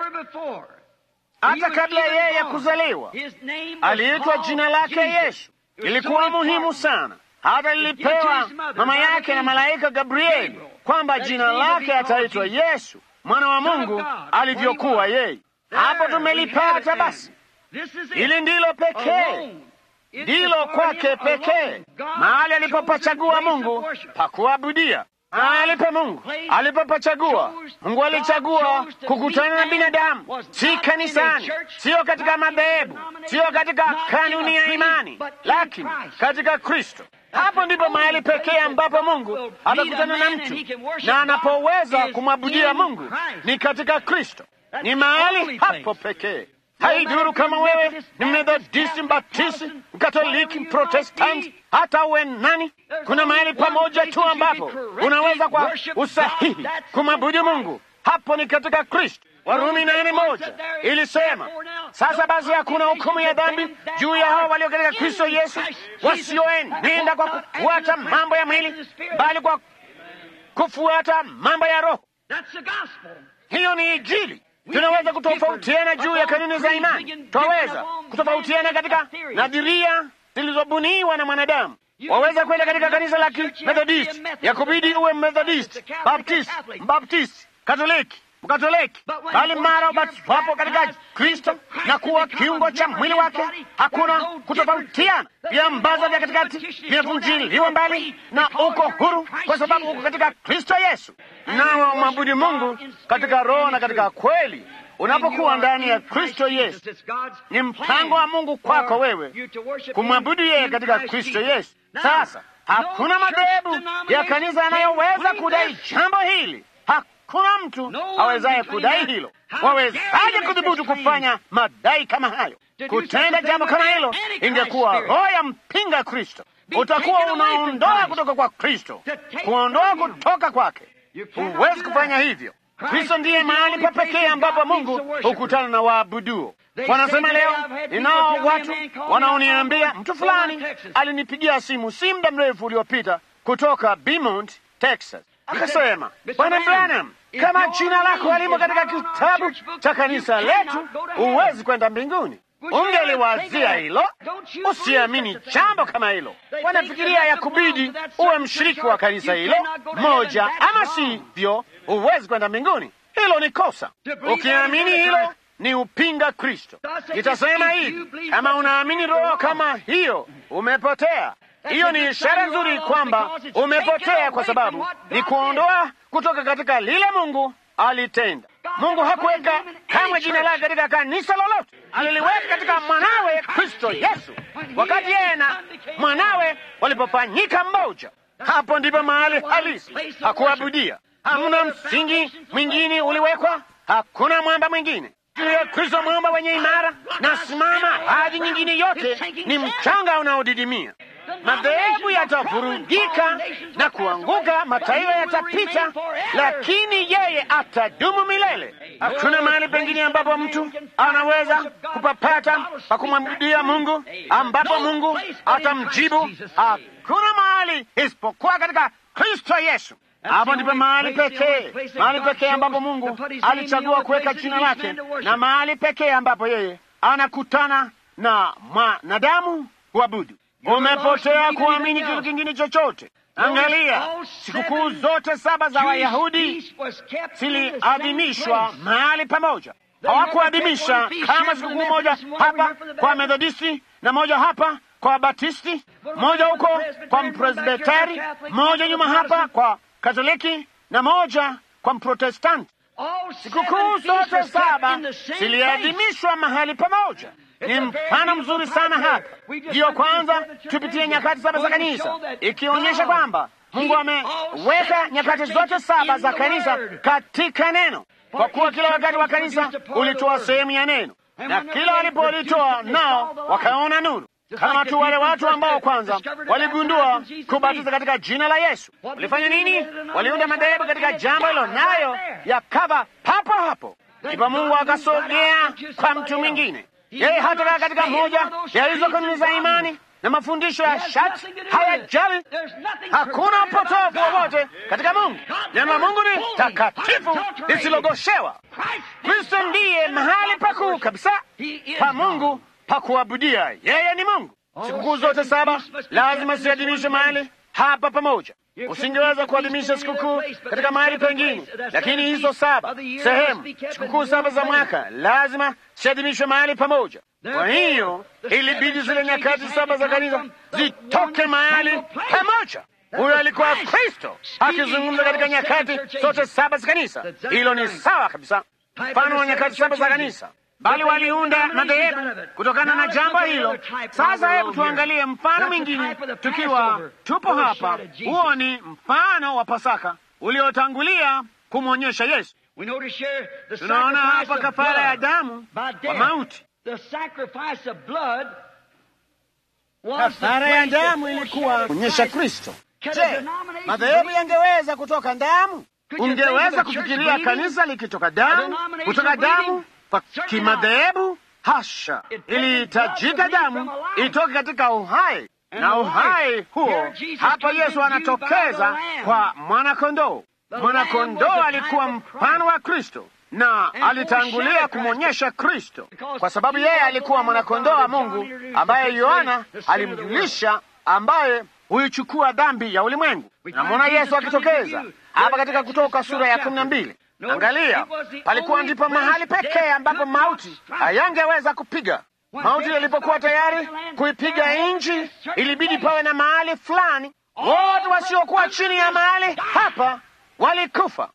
Hata kabla yeye kuzaliwa aliitwa jina lake Yesu. Ilikuwa muhimu sana, hata lilipewa mama yake na malaika Gabrieli kwamba jina lake ataitwa Yesu, mwana wa Mungu, alivyokuwa yeye. Hapo tumelipata. Basi hili ndilo pekee, ndilo kwake pekee, mahali alipopachagua Mungu pa kuabudia. Mahali pa Mungu alipopachagua, Mungu alichagua kukutana na binadamu, si kanisani, sio katika madhehebu, sio katika kanuni ya imani, lakini katika Kristo. Hapo ndipo mahali pekee ambapo Mungu atakutana na mtu, na anapoweza kumwabudia Mungu ni katika Kristo. Ni mahali hapo pekee. Haidhuru kama wewe ni Methodisti, Mbaptisti, Mkatoliki, Mprotestanti, hata uwe nani, kuna mahali pamoja tu ambapo unaweza kwa usahihi kumwabudu Mungu. Hapo ni katika Kristo. Warumi nane moja ilisema, sasa basi hakuna hukumu ya dhambi juu ya hao walio katika Kristo Yesu, wasioenenda kwa kufuata mambo ya mwili, bali kwa kufuata mambo ya Roho. Hiyo ni Injili. Tunaweza kutofautiana juu ya kanuni za imani, tunaweza kutofautiana katika nadharia zilizobuniwa na mwanadamu. Waweza kwenda katika kanisa la Methodist, ya kubidi uwe Methodist, Baptist, Baptist, Katoliki, Mkatoliki, bali mara wapo katika Kristo na kuwa kiungo cha mwili wake, hakuna kutofautiana. Viambaza vya katikati vimevunjiliwa mbali na uko huru, kwa sababu uko katika Kristo Yesu. Na mwabudu Mungu katika roho na katika kweli. Unapokuwa ndani ya Kristo Yesu, ni mpango wa Mungu kwako wewe kumwabudu yeye katika Kristo Yesu. Sasa hakuna madhehebu ya kanisa yanayoweza kudai jambo hili. Hakuna mtu awezaye kudai hilo. Wawezaje kudhubutu kufanya madai kama hayo? Kutenda jambo kama hilo ingekuwa roho ya mpinga Kristo. Utakuwa unaondoa kutoka kwa Kristo, kuondoa kutoka kwake. Huwezi kufanya hivyo. Kristo ndiye mahali pa pekee ambapo Mungu hukutana na waabuduo. Wanasema leo, ninao watu wanaoniambia mtu fulani alinipigia simu si muda mrefu uliopita kutoka Beaumont, Texas. Akasema, Bwana Branham, kama jina lako halimo katika kitabu cha kanisa letu, huwezi kwenda mbinguni. Ungeliwazia hilo? Usiamini jambo kama hilo. Wanafikiria ya kubidi uwe mshiriki wa kanisa hilo moja, ama sivyo huwezi kwenda mbinguni. Hilo ni kosa. Ukiamini hilo ni upinga Kristo. Itasema hivi, kama unaamini roho kama hiyo, umepotea. Hiyo ni ishara nzuri kwamba umepotea, kwa sababu ni kuondoa kutoka katika lile Mungu alitenda. Mungu hakuweka kamwe jina lake katika kanisa lolote. Aliliweka katika mwanawe Kristo Yesu, wakati yeye na mwanawe walipofanyika mmoja. Hapo ndipo mahali halisi hakuabudia. Hamna msingi mwingine uliwekwa, hakuna mwamba mwingine. Juu ya Kristo mwamba wenye imara na simama, hadi nyingine yote ni mchanga unaodidimia. Madhehebu yatavurugika na kuanguka, mataifa yatapita, lakini yeye atadumu milele. Hakuna mahali pengine ambapo mtu anaweza kupapata pa kumwabudia Mungu, ambapo Mungu atamjibu. Hakuna mahali mahali isipokuwa katika Kristo Yesu. Hapo ndipo mahali pekee, mahali pekee ambapo Mungu alichagua kuweka jina lake, na mahali pekee ambapo yeye anakutana na mwanadamu kuabudu. Umepotea kuamini kitu kingine chochote. Angalia, sikukuu zote saba za Wayahudi ziliadhimishwa mahali pamoja. Hawakuadhimisha kama sikukuu moja hapa kwa Methodisti na moja hapa kwa Batisti, moja huko kwa Mpresbiteri, moja nyuma hapa kwa Katoliki na moja kwa Mprotestanti. Sikukuu zote saba ziliadhimishwa mahali pamoja. Ni mfano mzuri sana hapa. Ndiyo kwanza tupitie nyakati saba za kanisa, ikionyesha kwamba Mungu ameweka nyakati zote saba za kanisa katika neno, kwa kuwa kila wakati wa kanisa ulitoa sehemu ya neno, na kila walipolitoa nao wakaona nuru. Kama tu wale watu ambao kwanza waligundua kubatiza katika jina la Yesu. Walifanya nini? Waliunda madhehebu katika jambo hilo, nayo yakava papo hapo. Ndipo Mungu akasogea kwa mtu mwingine. Yeye hata katika moja ya hizo kanuni za imani na mafundisho ya shati hayajali. Hakuna upotovu wowote katika Mungu. Neno la Mungu ni takatifu lisilogoshewa. Kristo ndiye mahali pakuu kabisa pa Mungu pa kuabudia. Yeye ni Mungu. Sikukuu zote saba lazima ziadhimishwe mahali hapa pamoja. Usingeweza kuadhimisha sikukuu katika mahali pengine, lakini hizo saba sehemu, sikukuu saba za mwaka, lazima ziadhimishwe mahali pamoja. Kwa hiyo ilibidi zile nyakati saba za kanisa zitoke mahali pamoja. Huyo alikuwa Kristo akizungumza katika nyakati zote saba za kanisa. Hilo ni sawa kabisa, mfano wa nyakati saba za kanisa, bali waliunda madhehebu kutokana na jambo hilo. Sasa hebu tuangalie mfano mwingine tukiwa tupo hapa. Huo ni mfano wa Pasaka uliotangulia kumwonyesha Yesu. Tunaona hapa kafara ya damu kwa mauti. Kafara ya damu ilikuwa kuonyesha Kristo. Je, madhehebu yangeweza kutoka damu? Ungeweza kufikiria kanisa likitoka damu, kutoka damu kwa kimadhehebu? Hasha! Ilihitajika damu itoke katika uhai, na uhai huo hapa Yesu anatokeza kwa mwanakondoo. Mwanakondoo alikuwa mfano wa Kristo na alitangulia kumwonyesha Kristo, kwa sababu yeye alikuwa mwanakondoo wa Mungu ambaye Yohana alimjulisha, ambaye huichukua dhambi ya ulimwengu. Namwona Yesu akitokeza hapa katika Kutoka sura ya kumi na mbili. Angalia, palikuwa ndipo mahali pekee ambapo mauti hayangeweza kupiga. Mauti ilipokuwa tayari kuipiga nchi, ilibidi pawe na mahali fulani. Wote wasiokuwa chini ya mahali hapa walikufa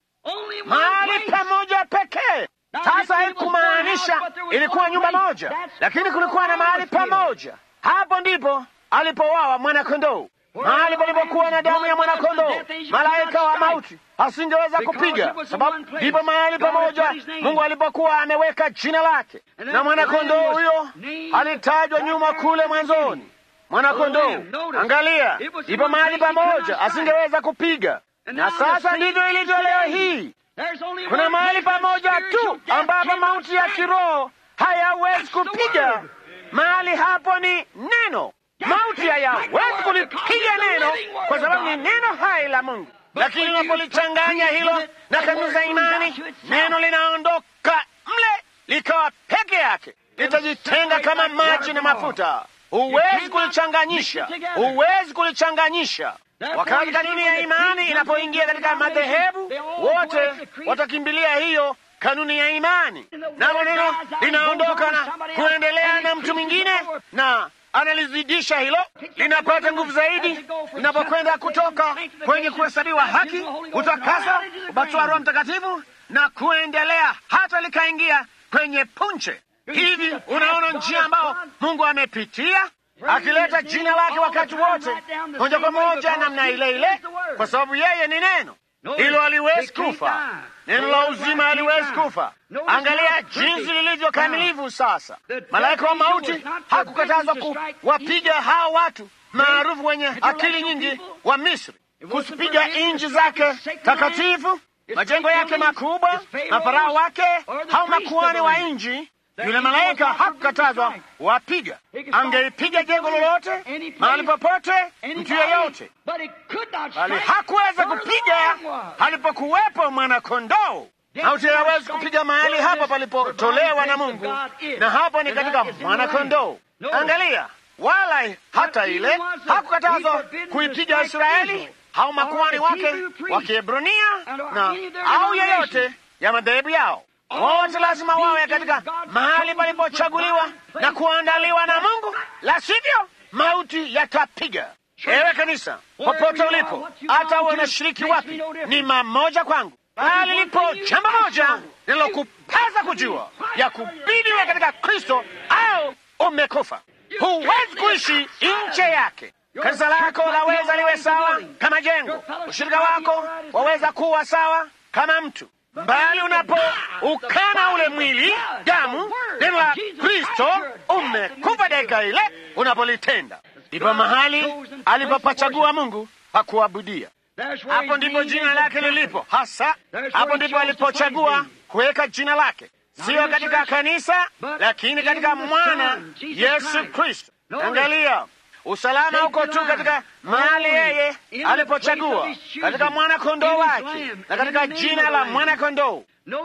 mahali pamoja pekee. Sasa haikumaanisha ilikuwa nyumba moja, lakini kulikuwa na mahali pamoja. Hapo ndipo alipouawa mwanakondoo. Mahali palipokuwa na damu ya mwanakondoo, malaika wa mauti asingeweza kupiga, sababu ndipo mahali pamoja Mungu alipokuwa ameweka jina lake, na mwanakondoo huyo alitajwa nyuma kule mwanzoni. Mwanakondoo, angalia, ndipo mahali pamoja asingeweza kupiga. Na sasa ndivyo ilivyo leo hii. Kuna mahali pamoja tu ambapo mauti ya kiroho hayawezi kupiga. Mahali hapo ni neno. Mauti hayawezi kulipiga neno, kwa sababu ni neno hai la Mungu. Lakini unapolichanganya hilo na kanuni za imani, neno linaondoka mle likawa peke yake, litajitenga kama maji na mafuta. Huwezi kulichanganyisha, huwezi kulichanganyisha. Wakati kanuni ya imani inapoingia katika madhehebu, wote watakimbilia hiyo kanuni ya imani, na neno linaondoka na kuendelea na mtu mwingine, na analizidisha hilo, linapata nguvu zaidi linapokwenda kutoka kwenye kuhesabiwa haki, utakasa, ubatizo wa Roho Mtakatifu na kuendelea hata likaingia kwenye punche. Hivi unaona njia ambao Mungu amepitia akileta jina lake wakati wote moja kwa moja namna ile ile, kwa sababu yeye ni neno. Hilo haliwezi kufa, neno la uzima haliwezi kufa. Angalia jinsi lilivyo kamilifu. Sasa malaika wa mauti hakukatazwa kuwapiga hao watu maarufu wenye akili nyingi wa Misri, kusipiga nchi zake takatifu, majengo yake makubwa, mafarao wake, hao makuhani wa nchi. Yule malaika hakukatazwa wapiga, angeipiga jengo lolote, mahali popote, mtu yeyote, bali hakuweza kupiga alipokuwepo mwana-kondoo. Mauti hawezi kupiga mahali hapa palipotolewa na Mungu, na hapo ni katika mwana-kondoo. Angalia, wala hata ile hakukatazwa kuipiga Israeli au makuhani wake wa Kiebrania na au yeyote ya madhehebu yao. Wote lazima wawe katika mahali palipochaguliwa na kuandaliwa na Mungu, la sivyo mauti yatapiga. Ewe kanisa, popote ulipo, hata uwe unashiriki wapi, ni mamoja kwangu, bali lipo jambo moja linalokupasa kujua, ya kubidi we katika Kristo au umekufa. Huwezi kuishi nje yake. Kanisa lako laweza liwe sawa kama jengo, ushirika wako waweza kuwa sawa kama mtu, bali unapoukana ule mwili, damu, neno la Kristo, umekufa dakika ile unapolitenda. Ndipo mahali alipopachagua Mungu pakuabudia. Hapo ndipo jina lake lilipo hasa. Hapo ndipo alipochagua kuweka jina lake, sio katika kanisa, lakini katika mwana Yesu Kristo. Angalia, usalama uko tu katika mahali yeye alipochagua, katika mwana-kondoo wake na katika jina la mwana-kondoo.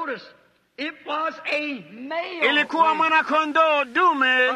Ilikuwa mwana-kondoo dume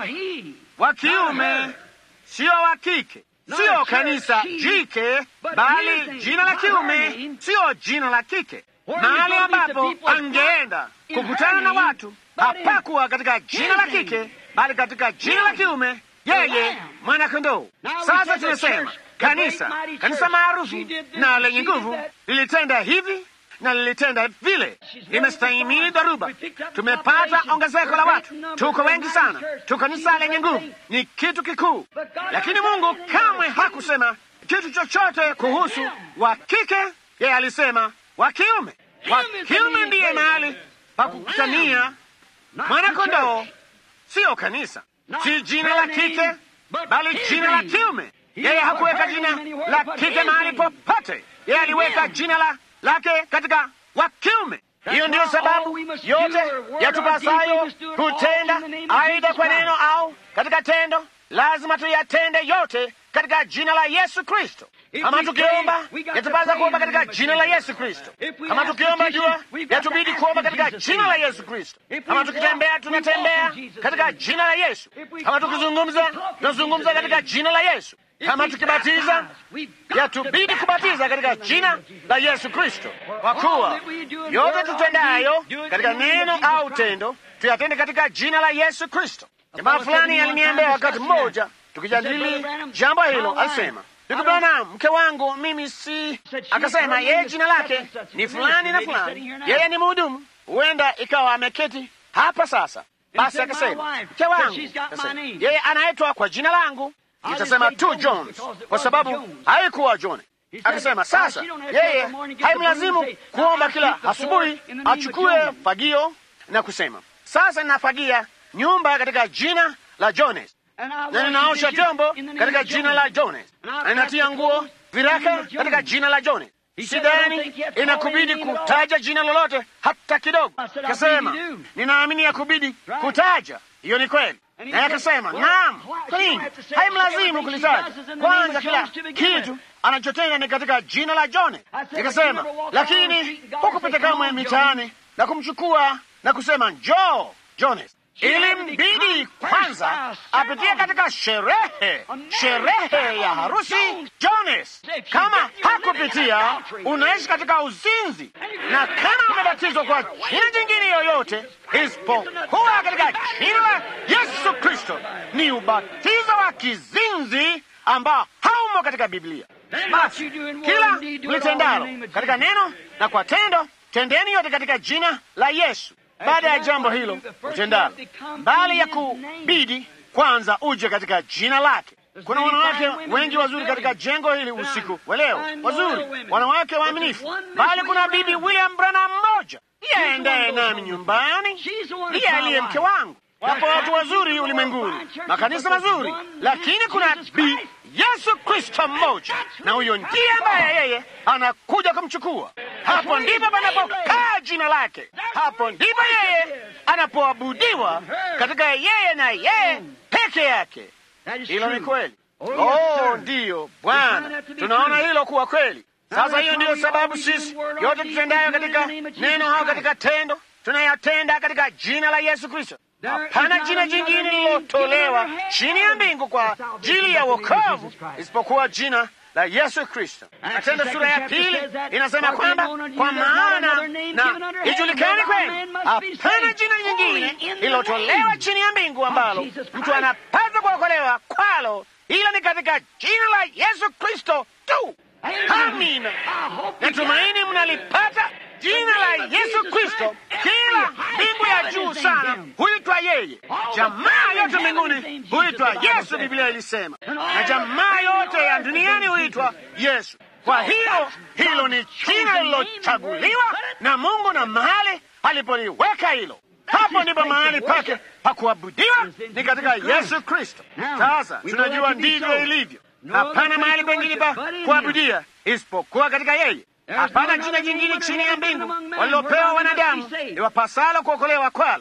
wa kiume, sio wa kike, sio kanisa jike, bali jina la kiume, sio jina la kike. Mahali ambapo angeenda kukutana na watu hapakuwa katika jina la kike, bali katika jina la kiume, yeye mwana-kondoo. Sasa tunasema kanisa, kanisa maarufu na lenye nguvu, lilitenda hivi na lilitenda vile, limestahimili dharuba. Tumepata ongezeko la watu, tuko wengi sana, tuko kanisa lenye nguvu, ni kitu kikuu. Lakini Mungu kamwe hakusema kitu chochote kuhusu wa kike, yeye alisema wa kiume. Wa kiume ndiye mahali pa kukutania mwana-kondoo, sio kanisa. Si jina la kike, bali jina la kiume. Yeye hakuweka jina la kike mahali popote, yeye aliweka jina la lake katika wa kiume. Hiyo ndiyo sababu yote yatupasayo kutenda, aidha kwa neno au katika tendo, lazima tuyatende yote katika jina la Yesu Kristo. Kama tukiomba, yatupasa kuomba katika jina la Yesu Kristo. Kama tukiomba jua, yatubidi kuomba katika jina la Yesu Kristo. Kama tukitembea, tunatembea katika jina la Yesu. Kama tukizungumza, tunazungumza katika jina la Yesu. Kama tukibatiza, yatubidi kubatiza katika jina la Yesu Kristo. Kwa kuwa yote tutendayo katika neno au tendo, tuyatende katika jina la Yesu Kristo. Jamaa fulani aliniambia wakati mmoja, tukijadili jambo hilo, alisema, ndugu bwana, mke wangu mimi si... Akasema yeye jina lake ni fulani na fulani, yeye ni mhudumu, huenda ikawa ameketi hapa sasa. Basi akasema, mke wangu, yeye anaitwa kwa jina langu, nitasema tu Jones, kwa sababu haikuwa John. Akasema sasa yeye haimlazimu kuomba kila asubuhi achukue fagio na kusema, sasa ninafagia nyumba katika jina la Jones, na ninaosha vyombo katika jina la Jones, na ninatia nguo viraka katika jina la Jones. Sidhani inakubidi kutaja jina lolote hata kidogo. Akasema, ninaamini ya kubidi kutaja. Hiyo ni kweli. Na akasema, naam, kwa nini haimlazimu kulitaja? Kwanza kila kitu anachotenda ni katika jina la Jones. Nikasema, lakini hukupita kamwe mitaani na kumchukua na kusema, njoo Jones. Ili mbidi kwanza apitie katika sherehe, sherehe ya harusi Jones. Kama hakupitia, unaishi katika uzinzi. Na kama umebatizwa kwa jina jingine yoyote isipokuwa katika jina la Yesu Kristo, ni ubatizo wa kizinzi ambao haumo katika Biblia. Basi kila mlitendalo katika neno na kwa tendo, tendeni yote katika jina la Yesu. Baada ya jambo hilo utendalo, bali ya kubidi kwanza uje katika jina lake. Kuna wanawake wengi wazuri katika jengo hili usiku wa leo, wazuri, wanawake waaminifu, bali kuna bibi William Branham mmoja, yeye ndiye nami nyumbani, ndiye aliye mke wangu. Wapo watu wazuri ulimwenguni, makanisa mazuri, lakini kuna bi Yesu Kristo mmoja, na huyo ndiye ambaye yeye anakuja kumchukua. Hapo ndipo panapokaa jina lake, hapo ndipo yeye anapoabudiwa, katika yeye na yeye peke yake. Hilo ni kweli. Oh, ndiyo Bwana, tunaona hilo kuwa kweli. Sasa hiyo ndiyo sababu sisi yote tutendayo katika neno au katika tendo tunayatenda katika jina la Yesu Kristo. Hapana jina jingine lililotolewa chini ya mbingu kwa ajili ya wokovu isipokuwa jina la Yesu Kristo. Matendo sura ya pili inasema kwamba kwa maana na ijulikane kwenu, hapana jina jingine lililotolewa chini ya mbingu ambalo mtu anapaswa kuokolewa kwalo, ila ni katika jina la Yesu Kristo tu. Amina. Natumaini mnalipata jina la Yesu Kristo. Kila mbingu ya juu sana huitwa yeye, jamaa yote mbinguni huitwa Yesu, Biblia ilisema, na jamaa yote ya duniani huitwa Yesu. Kwa hiyo hilo ni jina lilochaguliwa na Mungu, na mahali alipoliweka hilo, hapo ndipo mahali pake pa kuabudiwa, ni katika Yesu Kristo. Sasa tunajua ndivyo ilivyo. Hapana mahali pengine pa kuabudia isipokuwa katika yeye. Hapana jina jingine chini ya mbingu walilopewa wanadamu iwapasalo kuokolewa kwalo,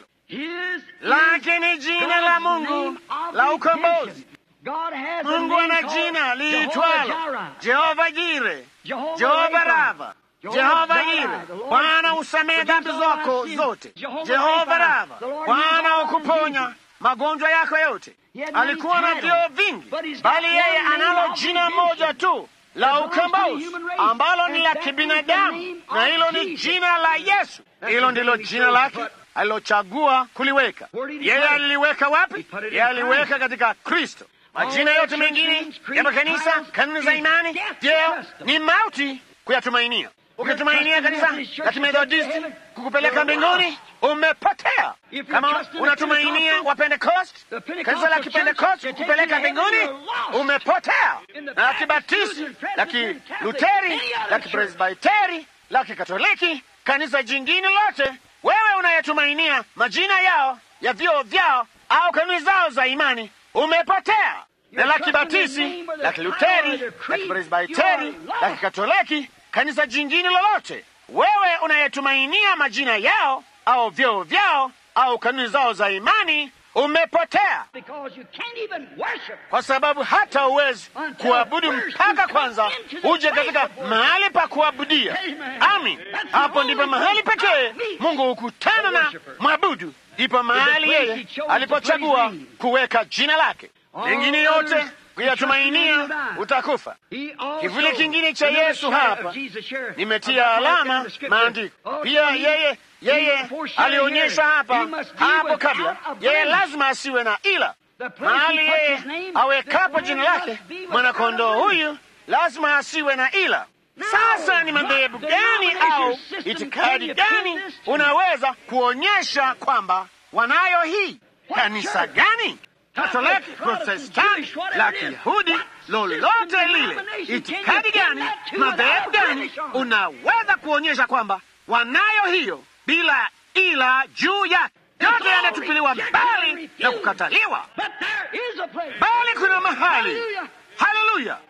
lakini jina la Mungu la ukombozi. Mungu ana jina liitwalo Jehova Jire, Jehova Rava, Jehova Jire, Bwana usamehe dhambi zako zote. Jehova Rava, Bwana ukuponya magonjwa yako yote. Alikuwa na vyeo vingi, bali yeye analo jina moja tu la ukombozi ambalo ni la kibinadamu, na hilo ni jina la Yesu. Hilo ndilo jina lake alilochagua kuliweka. Yeye aliliweka wapi? Yeye aliweka katika Kristo. Majina yote mengine ya makanisa, kanuni za imani, jeo ni mauti kuyatumainia. Ukitumainia kanisa la Kimethodisti kukupeleka mbinguni, umepotea. Kama unatumainia wa Pentecost, kanisa la Kipentecost kukupeleka mbinguni, umepotea. Na la Kibatisti, la Kiluteri, la Kipresbiteri, la Kikatoliki, kanisa jingine lote, wewe unayetumainia majina yao ya vyeo vyao au kanuni zao za imani, umepotea. Na la Kibatisti, la Kiluteri, la Kipresbiteri, la Kikatoliki, kanisa jingine lolote, wewe unayetumainia majina yao au vyeo vyao au kanuni zao za imani, umepotea. Kwa sababu hata uwezi kuabudu mpaka kwanza uje katika mahali pa kuabudia. Amin. Hapo ndipo mahali pekee Mungu hukutana na mwabudu, ndipo mahali yeye alipochagua kuweka jina lake. Mengine yote kuyatumainia utakufa. Kivuli kingine cha Yesu hapa nimetia alama maandiko. Pia yeye yeye alionyesha hapa hapo kabla, yeye lazima asiwe na ila. Mahali yeye awekapo jina lake, mwanakondoo huyu lazima asiwe na ila. Sasa ni madhehebu gani au itikadi gani unaweza kuonyesha kwamba wanayo hii? Kanisa gani? Katoliki, Protestanti, la Kiyahudi, lolote lile, itikadi gani, madhehebu gani unaweza kuonyesha kwamba wanayo hiyo bila ila juu yake? Yote yanatupiliwa mbali na kukataliwa, bali kuna mahali, haleluya,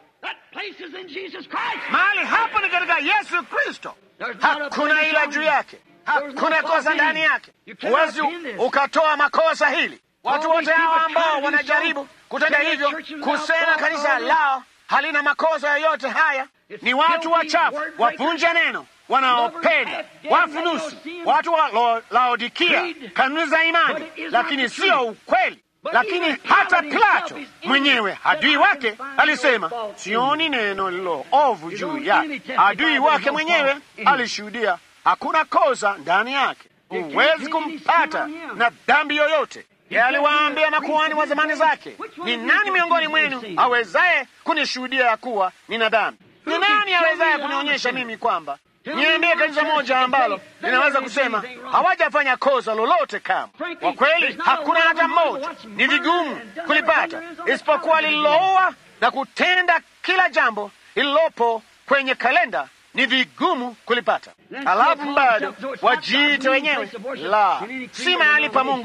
mahali hapo ni katika Yesu Kristo. Hakuna ila juu yake, hakuna kosa ndani yake. Huwezi ukatoa makosa hili. Watu wote hawa ambao wanajaribu kutenda hivyo, kusema kanisa lao halina makosa yoyote, haya ni watu wachafu, wapunja neno, wanaopenda wafunusi, watu wa Laodikia, kanuni za imani, lakini sio ukweli. Lakini hata Pilato mwenyewe, adui wake, alisema sioni neno lilo ovu juu yake. Adui wake mwenyewe alishuhudia hakuna kosa ndani yake. Huwezi kumpata na dhambi yoyote. Yeye aliwaambia makuhani wa zamani zake, ni nani miongoni mwenu awezaye kunishuhudia ya kuwa nina dhambi? Ni nani awezaye kunionyesha mimi kwamba, niambie kanisa moja ambalo linaweza kusema hawajafanya kosa lolote kama? Kwa kweli hakuna hata mmoja. Ni vigumu kulipata, isipokuwa lililoua na kutenda kila jambo lililopo kwenye kalenda. Ni vigumu kulipata. Halafu bado wajiite wenyewe, la, si mahali pa Mungu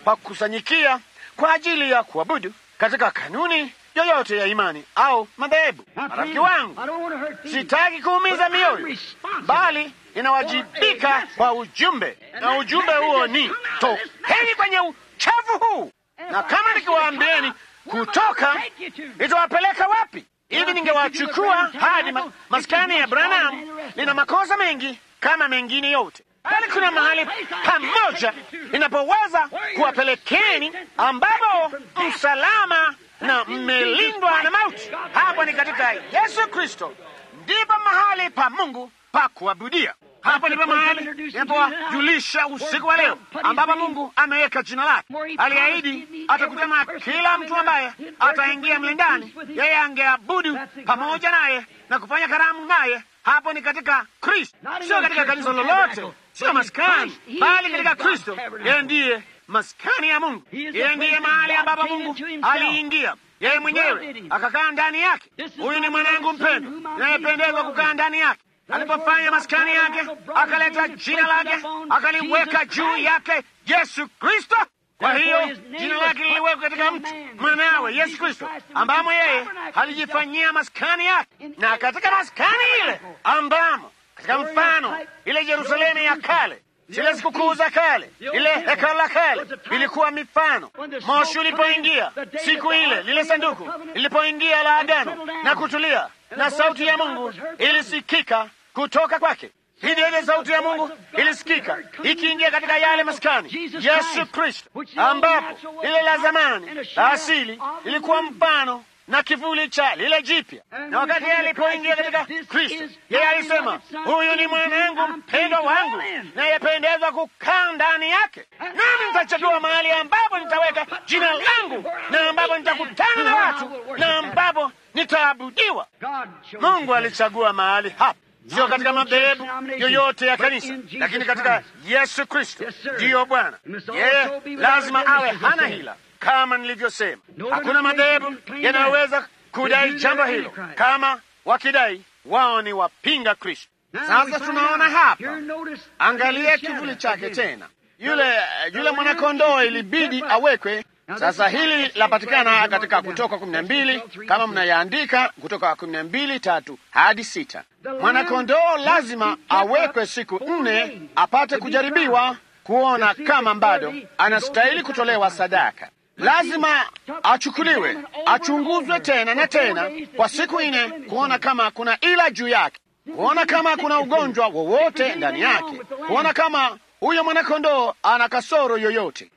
pa kukusanyikia kwa ajili ya kuabudu katika kanuni yoyote ya imani au madhehebu. Marafiki wangu, sitaki kuumiza mioyo, bali inawajibika kwa ujumbe, na ujumbe huo ni tokeni kwenye uchafu huu. Na kama nikiwaambieni kutoka, itawapeleka wapi? Hivi ningewachukua hadi ma maskani ya Branham. Lina makosa mengi kama mengine yote, bali kuna mahali pamoja inapoweza kuwapelekeni ambapo msalama na mmelindwa na mauti. Hapo ni katika Yesu Kristo, ndipo mahali pa Mungu pa kuabudia. Hapo ndipo mahali inapowajulisha usiku wa leo ambapo Mungu ameweka jina lake. Aliahidi atakutana kila mtu ambaye ataingia mle ndani, yeye angeabudu pamoja naye na kufanya karamu naye. Hapo ni katika Kristo, sio katika kanisa lolote, sio maskani, bali katika Kristo. Yeye ndiye maskani ya Mungu. Yeye ndiye mahali ambapo Mungu aliingia yeye mwenyewe akakaa ndani yake. Huyu ni mwanangu mpendwa, nayependezwa kukaa ndani yake. Alipofanya maskani yake, akaleta jina lake, akaliweka juu yake Yesu Kristo. Kwa hiyo jina lake liliwekwa katika mtu mwanawe Yesu Kristo, ambamo yeye alijifanyia maskani yake. Na katika maskani ile ambamo, katika mfano ile Yerusalemu ya kale, zile sikukuu za kale, ile hekalu la kale, ilikuwa mifano. Moshi ulipoingia siku ile, lile sanduku lilipoingia la agano na kutulia, na sauti ya Mungu ilisikika kutoka kwake. Hivyo ile sauti ya Mungu ilisikika ikiingia katika yale maskani Yesu Kristo, ambapo ile la zamani la asili ilikuwa mfano na kivuli cha lile jipya. Na wakati yeye alipoingia katika Kristo, yeye alisema, huyu ni mwanangu mpendwa wangu, nayependezwa kukaa ndani yake. Nami nitachagua mahali ambapo nitaweka jina langu, na ambapo nitakutana na watu, na ambapo nitaabudiwa. Mungu alichagua mahali hapa, sio katika madhehebu yoyote ya kanisa, lakini katika Yesu Kristo. Ndiyo Bwana. Yeye lazima awe hana hila. Kama nilivyosema, hakuna madhehebu yanayoweza kudai jambo hilo kama wakidai wao ni wapinga Kristo. Sasa tunaona hapa, angalia kivuli chake tena. Yule yule mwanakondoo ilibidi awekwe. Sasa hili lapatikana katika Kutoka kumi na mbili, kama mnayaandika, Kutoka kumi na mbili tatu hadi sita. Mwanakondoo lazima awekwe siku nne apate kujaribiwa kuona kama bado anastahili kutolewa sadaka. Lazima achukuliwe, achunguzwe tena na tena kwa siku nne, kuona kama kuna ila juu yake, kuona kama kuna ugonjwa wowote ndani yake, kuona kama huyo mwanakondoo ana kasoro yoyote.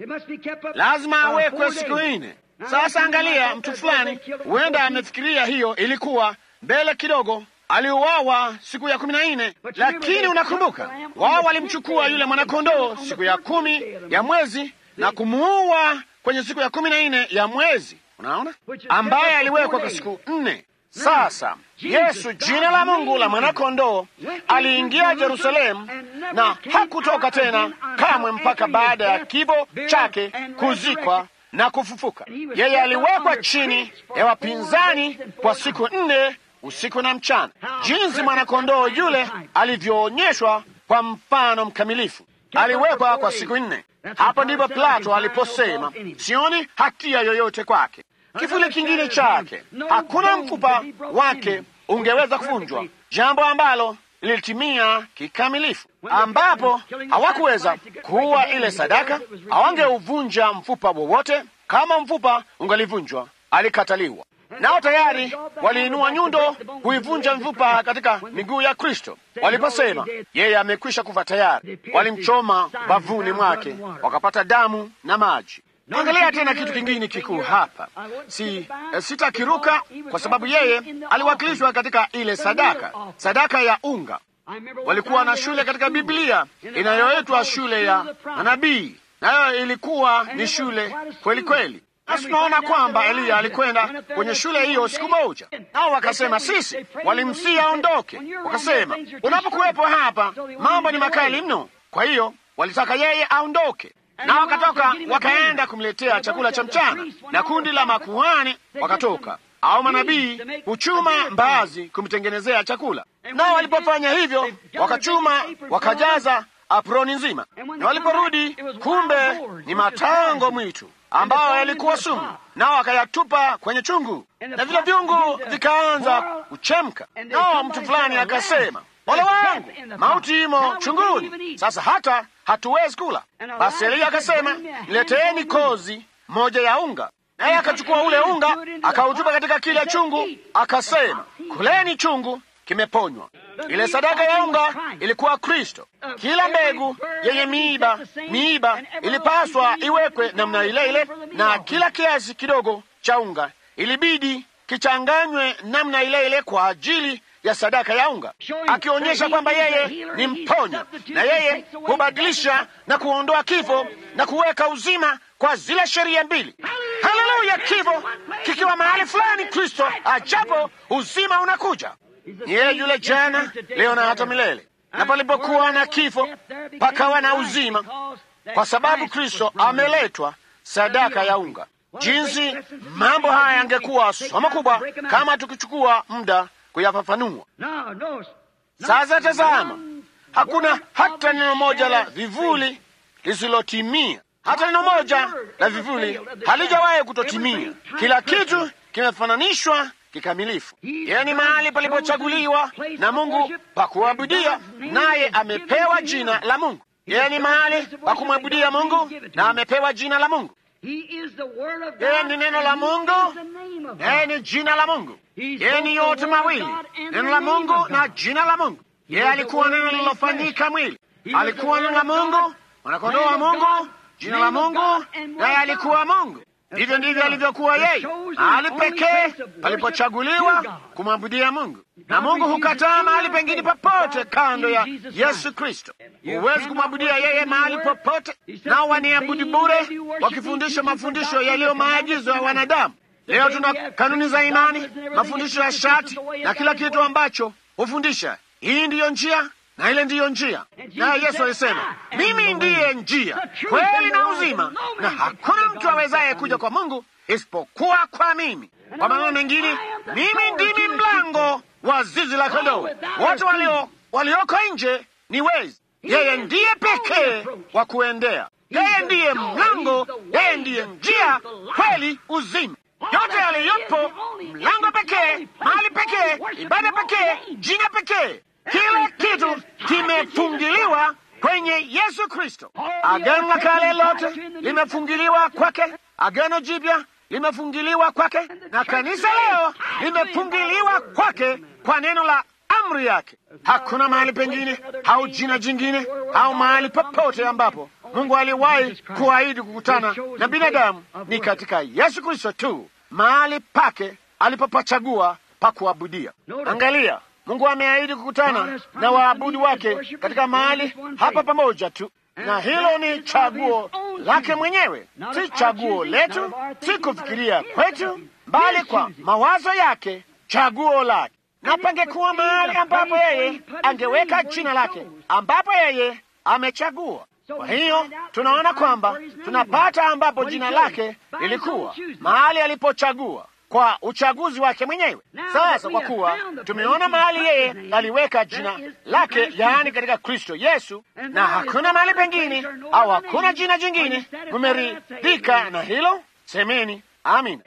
Lazima awekwe siku nne. Sasa angalia, mtu fulani huenda amefikiria hiyo ilikuwa mbele kidogo, aliuawa siku ya kumi na nne, lakini unakumbuka wao walimchukua yule mwanakondoo siku ya kumi ya mwezi na kumuua kwenye siku ya kumi na nne ya mwezi, unaona, ambaye aliwekwa kwa siku nne. Sasa Yesu, jina la Mungu la mwanakondoo, aliingia Yerusalemu na hakutoka tena kamwe mpaka baada ya kifo chake, kuzikwa na kufufuka. Yeye aliwekwa chini ya wapinzani kwa siku nne, usiku na mchana, jinsi mwanakondoo yule alivyoonyeshwa kwa mfano mkamilifu. Aliwekwa kwa siku nne. Hapo ndipo Plato aliposema, sioni hatia yoyote kwake. Kivuli kingine chake, hakuna mfupa wake ungeweza kuvunjwa, jambo ambalo lilitimia kikamilifu, ambapo hawakuweza kuua ile sadaka, hawangeuvunja mfupa wowote. Kama mfupa ungalivunjwa, alikataliwa. Nao tayari waliinua nyundo kuivunja mfupa katika miguu ya Kristo waliposema yeye amekwisha kufa tayari. Walimchoma bavuni mwake, wakapata damu na maji. Angalia tena kitu kingine kikuu hapa. Si sitakiruka kwa sababu yeye aliwakilishwa katika ile sadaka, sadaka ya unga. Walikuwa na shule katika Biblia inayoitwa shule ya manabii, nayo ilikuwa ni shule kweli kweli. Nasi tunaona kwamba Eliya alikwenda kwenye shule hiyo siku moja, nao wakasema sisi, walimsia aondoke. Wakasema unapokuwepo hapa mambo ni makali mno, kwa hiyo walitaka yeye aondoke. Na wakatoka wakaenda kumletea chakula cha mchana, na kundi la makuhani wakatoka, au manabii, kuchuma mbaazi kumtengenezea chakula. Nao walipofanya hivyo, wakachuma wakajaza aproni nzima. Na waliporudi, kumbe ni matango mwitu ambao yalikuwa sumu, nao akayatupa kwenye chungu, na vile vyungu vikaanza kuchemka. Nao mtu fulani akasema, ole wangu, mauti imo chunguni, sasa hata hatuwezi kula. Basi Eliya akasema, nileteeni kozi moja ya unga. Naye akachukua ule unga akautupa katika kile chungu, akasema, kuleni, chungu kimeponywa. Ile sadaka ya unga ilikuwa Kristo. Kila mbegu yenye miiba miiba ilipaswa iwekwe namna ile ile, na kila kiasi kidogo cha unga ilibidi kichanganywe namna ile ile kwa ajili ya sadaka ya unga, akionyesha kwamba yeye ni mponya, na yeye hubadilisha na kuondoa kifo na kuweka uzima kwa zile sheria mbili. Haleluya! Kifo kikiwa mahali fulani, Kristo ajapo, uzima unakuja. Yeye yule jana, leo na hata milele. Na palipokuwa na kifo, pakawa na uzima, kwa sababu Kristo ameletwa sadaka ya unga. Jinsi mambo haya yangekuwa somo kubwa kama tukichukua muda kuyafafanua. Sasa tazama, hakuna hata neno moja la vivuli lisilotimia. Hata neno moja la vivuli halijawahi kutotimia. Kila kitu kimefananishwa kikamilifu. Yeye ni mahali palipochaguliwa na Mungu pa kuabudia, naye amepewa jina la Mungu. Yeye ni mahali pa kumwabudia Mungu na amepewa jina la Mungu. Yeye ni neno la Mungu, yeye ni jina la Mungu. Yeye ni yote mawili, neno la Mungu na jina la Mungu. Yeye alikuwa neno lilofanyika mwili, alikuwa neno la Mungu, mwanakondoo wa Mungu, jina la Mungu, naye alikuwa Mungu. Hivyo ndivyo alivyokuwa yeye, mahali pekee palipochaguliwa kumwabudia Mungu. Na Mungu hukataa mahali pengine popote kando ya Yesu Kristo. Huwezi kumwabudia yeye mahali popote. Nao waniabudu bure, wakifundisha mafundisho yaliyo maagizo ya wanadamu. Leo tuna kanuni za imani, mafundisho ya shati na kila kitu ambacho hufundisha hii ndiyo njia na ile ndiyo njia. Naye Yesu alisema, mimi ndiye njia, kweli na uzima, na hakuna mtu awezaye kuja kwa Mungu isipokuwa kwa mimi. Kwa maneno mengine, mimi ndimi mlango wa zizi la kondoo. Wote walio walioko nje ni wezi. Yeye ndiye pekee wa kuendea. Yeye ndiye mlango, yeye ndiye njia, kweli, uzima. Yote yaliyopo, mlango pekee, mahali pekee, ibada pekee, jina pekee. Kila kitu kimefungiliwa kwenye Yesu Kristo. Agano la Kale lote limefungiliwa kwake, Agano Jipya limefungiliwa kwake, na kanisa leo limefungiliwa kwake kwa neno la amri yake. Hakuna mahali pengine au jina jingine au mahali popote ambapo Mungu aliwahi kuahidi kukutana na binadamu. Ni katika Yesu Kristo tu, mahali pake alipopachagua pa kuabudia. Angalia, Mungu ameahidi kukutana na waabudu wake katika mahali hapa pamoja tu, na hilo ni chaguo lake mwenyewe, si chaguo letu, si kufikiria kwetu, bali kwa mawazo yake, chaguo lake. Na pangekuwa mahali ambapo yeye angeweka jina lake, ambapo yeye amechagua. Kwa hiyo tunaona kwamba tunapata ambapo jina lake lilikuwa, mahali alipochagua kwa uchaguzi wake mwenyewe. Sasa kwa kuwa tumeona mahali yeye aliweka jina lake, yaani katika Kristo Yesu, na hakuna mahali pengine au hakuna jina jingine, mumeridhika na hilo? Semeni amina.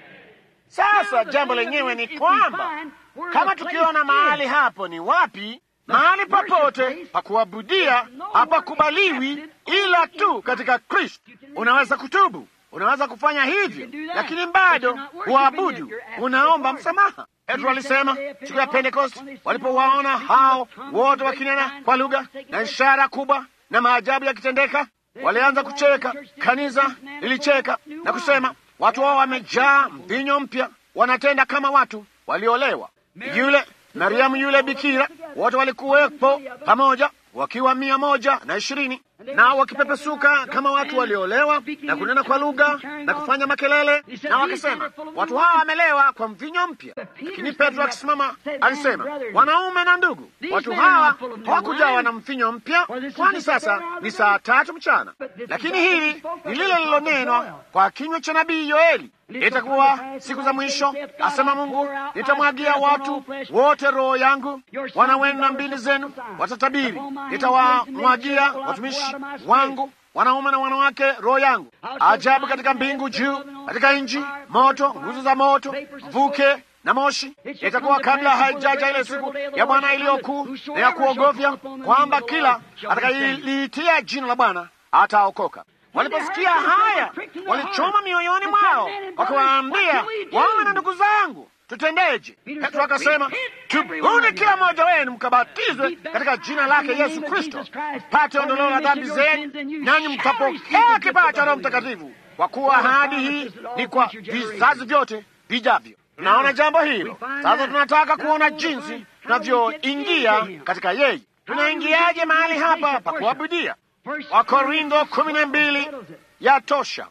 Sasa jambo lenyewe ni kwamba kama tukiona mahali hapo ni wapi, mahali popote pa kuabudia hapakubaliwi ila tu katika Kristo. Unaweza kutubu, unaweza kufanya hivyo, lakini bado huabudu, unaomba msamaha. Petro alisema siku ya Pentekoste, walipowaona hao wote wakinena kwa lugha na ishara kubwa na maajabu yakitendeka, walianza kucheka. Kanisa lilicheka na kusema, watu hao wamejaa mvinyo mpya, wanatenda kama watu waliolewa. Yule Mariamu yule bikira, wote walikuwepo pamoja, wakiwa mia moja na ishirini, nao wakipepesuka kama watu waliolewa na kunena kwa lugha na kufanya makelele, na wakisema, watu hawa wamelewa kwa mvinyo mpya. Lakini Petro akisimama alisema, wanaume na ndugu, watu hawa hawakujawa na mvinyo mpya, kwani sasa ni saa tatu mchana. Lakini hili ni lile lilonenwa kwa kinywa cha nabii Yoeli. Itakuwa siku za mwisho, asema Mungu, nitamwagia watu wote roho yangu, wana wenu na mbindi zenu watatabiri, nitawamwagia watumishi wangu wanaume na wanawake roho yangu. Ajabu katika mbingu juu, katika nchi moto, nguzo za moto, mvuke na moshi. Itakuwa kabla haijaja ile siku ya Bwana iliyokuu na ya kuogofya, kwamba kila atakayeliitia jina la Bwana ataokoka. Waliposikia haya, walichoma mioyoni mwao, wakawaambia, waume na ndugu zangu, tutendeje? Petro akasema, tubuni kila mmoja wenu mkabatizwe katika jina lake Yesu Kristo pate ondoleo la dhambi zenu, nanyi mtapokea kipawa cha Roho Mtakatifu, kwa kuwa ahadi hii ni kwa vizazi vyote vijavyo. Tunaona jambo hilo sasa. Tunataka kuona jinsi tunavyoingia katika yeye. Tunaingiaje mahali hapa pa kuabudia? Wakorintho kumi na mbili ya tosha.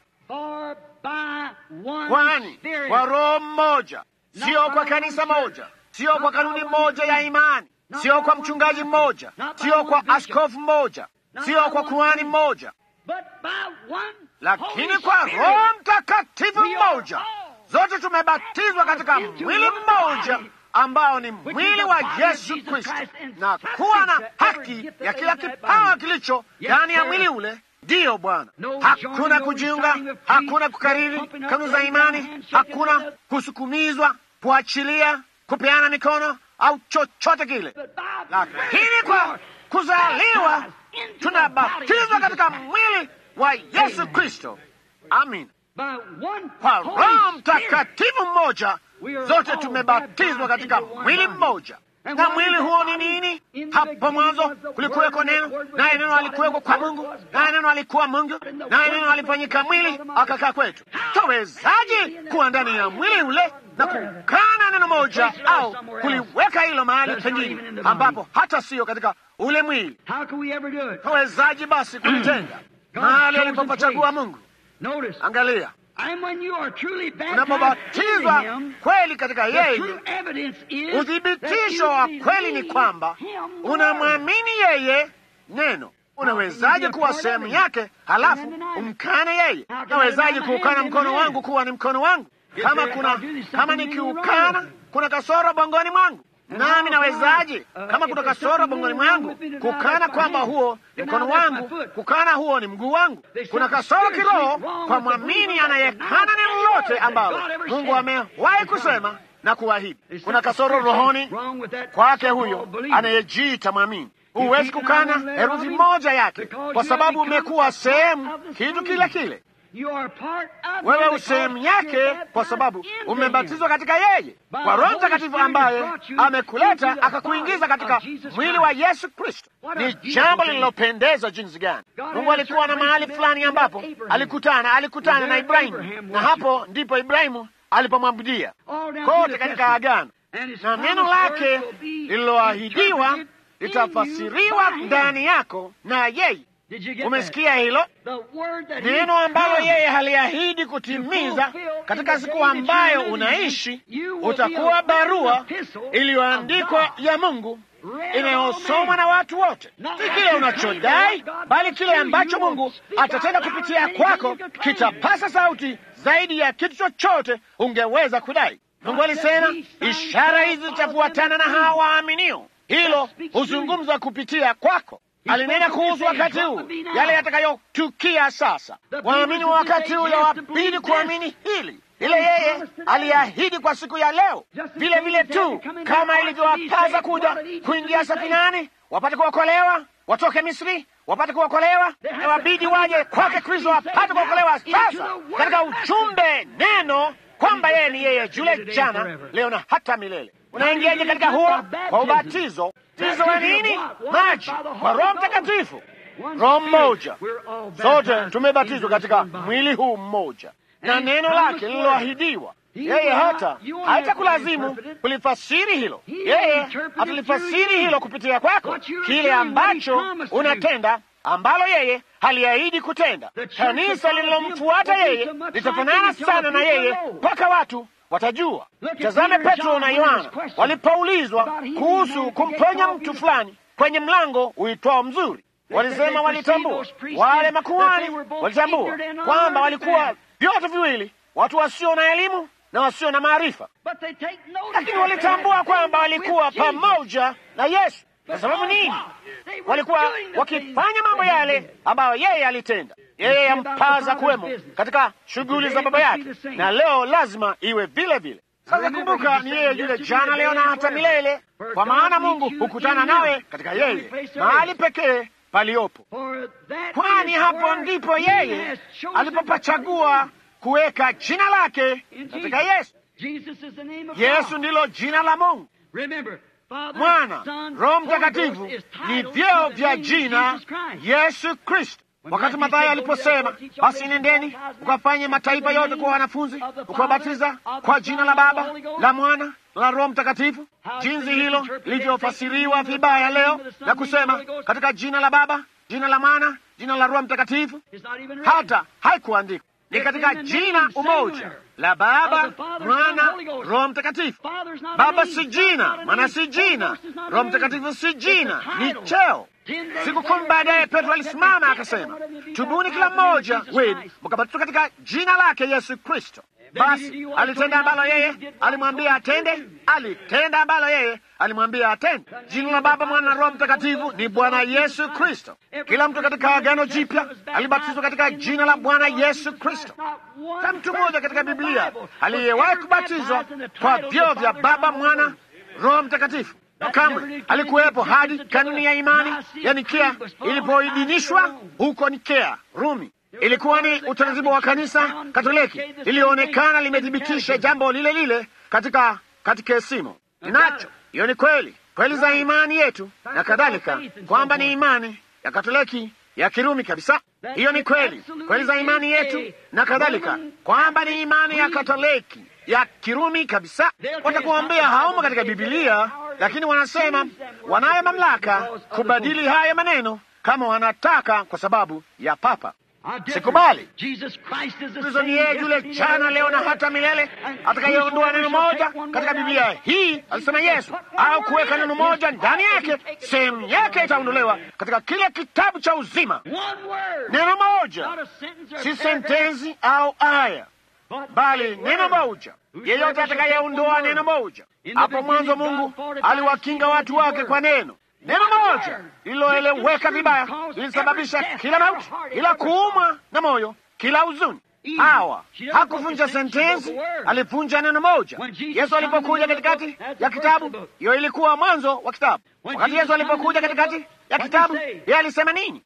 Kwani kwa roho mmoja, sio kwa kanisa moja, sio kwa kanuni moja ya imani, sio kwa mchungaji mmoja, sio kwa askofu mmoja, sio kwa kuhani mmoja, lakini kwa Roho Mtakatifu mmoja, zote tumebatizwa katika mwili mmoja ambao ni mwili wa Yesu Kristo, na kuwa na haki ya kila kipawa kilicho ndani ya mwili ule. Ndiyo Bwana. Hakuna kujiunga, hakuna kukariri kanuni za imani, hakuna kusukumizwa, kuachilia, kupeana mikono au chochote kile, lakini kwa kuzaliwa tunabatizwa katika mwili wa Yesu Kristo. Amin. Kwa Roho Mtakatifu mmoja, zote tumebatizwa katika mwili mmoja. Na mwili huo ni nini? Hapo mwanzo kulikuweko neno, naye neno alikuweko kwa Mungu, naye neno alikuwa Mungu, naye neno alifanyika mwili akakaa kwetu. Tawezaje kuwa ndani ya mwili ule na kukana neno moja au kuliweka hilo mahali pengine ambapo hata sio katika ule mwili? Tawezaje basi kulitenga mahali alipopachagua Mungu? Angalia, unapobatizwa kweli katika yeye, uthibitisho wa kweli ni kwamba unamwamini yeye neno. Unawezaje kuwa sehemu yake halafu umkane yeye? Unawezaje kuukana mkono wangu kuwa ni mkono wangu? Kama kuna kama nikiukana, kuna kasoro bongoni mwangu. Nami nawezaje, kama kuna kasoro bongoni mwangu, kukana kwamba huo ni mkono wangu, kukana huo ni mguu wangu? Kuna kasoro kiroho kwa mwamini anayekana neno lote ambalo Mungu amewahi kusema na kuahidi. Kuna kasoro rohoni kwake huyo anayejiita mwamini. Huwezi kukana herufi moja yake, kwa sababu umekuwa sehemu kitu kile kile. Wewe usehemu yake kwa sababu umebatizwa katika yeye, kwa Roho Mtakatifu ambaye amekuleta akakuingiza katika mwili wa Yesu Kristo. Ni jambo lililopendeza jinsi gani! Mungu alikuwa na mahali fulani ambapo alikutana alikutana na Ibrahimu, na hapo ndipo Ibrahimu alipomwabudia kote katika agano, na neno lake lililoahidiwa litafasiriwa ndani yako na yeye. Umesikia hilo? Neno ambalo yeye haliahidi kutimiza katika siku ambayo unaishi, utakuwa barua iliyoandikwa ya Mungu inayosomwa na watu wote. Si kile unachodai, bali kile ambacho Mungu atatenda kupitia kwako kitapasa sauti zaidi ya kitu chochote ungeweza kudai. Mungu alisema, ishara hizi zitafuatana na hawa waaminio. Hilo huzungumza kupitia kwako. Alinena kuhusu wakati huu, yale yatakayotukia sasa. Waamini wa wakati huu yawabidi kuamini hili, ile yeye aliahidi kwa siku ya leo. Vile vile tu kama ilivyowapaza kuja kuingia safinani wapate kuokolewa, watoke Misri wapate kuokolewa, yawabidi waje kwake Kristo wapate kuokolewa sasa, katika ujumbe neno kwamba yeye ni yeye yule jana, leo na hata milele. Unaingiaje katika huo? Kwa ubatizo. Ubatizo wa nini? Maji, kwa Roho Mtakatifu. Roho mmoja, sote tumebatizwa katika mwili huu mmoja, na neno lake lililoahidiwa. Yeye hata haitakulazimu kulifasiri hilo, yeye atalifasiri hilo kupitia kwako, kile ambacho unatenda ambalo yeye haliahidi kutenda. Kanisa lililomfuata yeye litafanana sana na yeye mpaka watu watajua. Tazame Petro na Yohana walipoulizwa kuhusu kumponya mtu fulani kwenye mlango uitwao Mzuri, walisema walitambua, wale makuhani walitambua kwamba walikuwa vyote viwili watu wasio na elimu na wasio na maarifa, lakini walitambua kwamba walikuwa pamoja na Yesu. Kwa sababu nini? Walikuwa wakifanya mambo yale ambayo yeye alitenda. Yeye yampaza kuwemo katika shughuli za baba yake, na leo lazima iwe vile vile. Sasa kumbuka, ni yeye yule jana, leo na hata milele, kwa maana Mungu hukutana nawe katika yeye, mahali pekee paliopo, kwani hapo ndipo yeye alipopachagua kuweka jina lake katika Yesu. Yesu ndilo jina la Mungu. Mwana, Roho Mtakatifu ni vyeo vya jina Yesu Kristo. Wakati Mathayo aliposema, basi nendeni ukafanye mataifa yote kuwa wanafunzi, ukawabatiza kwa jina la Baba, la Mwana na la Roho Mtakatifu, jinsi hilo lilivyofasiriwa vibaya leo na kusema katika jina la Baba, jina la Mwana, jina la Roho Mtakatifu, hata haikuandikwa. Ni katika jina umoja la Baba, Mwana, Roho Mtakatifu. Baba si jina, Mwana si jina, Roho Mtakatifu si jina, ni cheo. Siku kumi baadaye Petro alisimama akasema, tubuni kila mmoja wenu mkabatizwe katika jina lake Yesu Kristo. Basi alitenda ambalo yeye alimwambia atende, alitenda ambalo yeye alimwambia atende. Jina la Baba, Mwana na Roho Mtakatifu ni Bwana Yesu Kristo. Kila mtu katika Agano Jipya alibatizwa katika jina la Bwana Yesu Kristo. Kama mtu mmoja katika Biblia aliyewahi kubatizwa kwa vyeo vya Baba, Mwana, Roho Mtakatifu kamwe alikuwepo hadi kanuni ya imani ya Nikea ilipoidhinishwa huko Nikea, Rumi. Ilikuwa ni utaratibu wa kanisa Katoliki, lilionekana limethibitisha jambo lile lile katika katekisimu. Nacho hiyo ni kweli, kweli za imani yetu na kadhalika, kwamba ni imani ya Katoliki ya Kirumi kabisa. Hiyo ni kweli, kweli za imani yetu na kadhalika, kwamba ni imani ya Katoliki ya Kirumi kabisa. Watakuambia haumo katika Biblia, lakini wanasema wanayo mamlaka kubadili haya maneno kama wanataka kwa sababu ya Papa. Sikubali. Kristo ni yeye yule jana, leo na hata milele. Atakayeondoa neno moja katika Biblia hii, alisema Yesu, au kuweka neno moja ndani yake, sehemu yake itaondolewa katika kile kitabu cha uzima. Neno moja, si sentensi au aya, bali neno moja. Yeyote atakayeondoa neno moja. Hapo mwanzo Mungu aliwakinga watu wake kwa neno. Neno moja lililoeleweka vibaya lilisababisha kila mauti, kila kuumwa na moyo, kila huzuni. Hawa hakuvunja sentensi, alivunja neno moja. Yesu alipokuja katikati ya kitabu, hiyo ilikuwa mwanzo wa kitabu. Wakati Yesu alipokuja katikati ya kitabu, yeye alisema nini?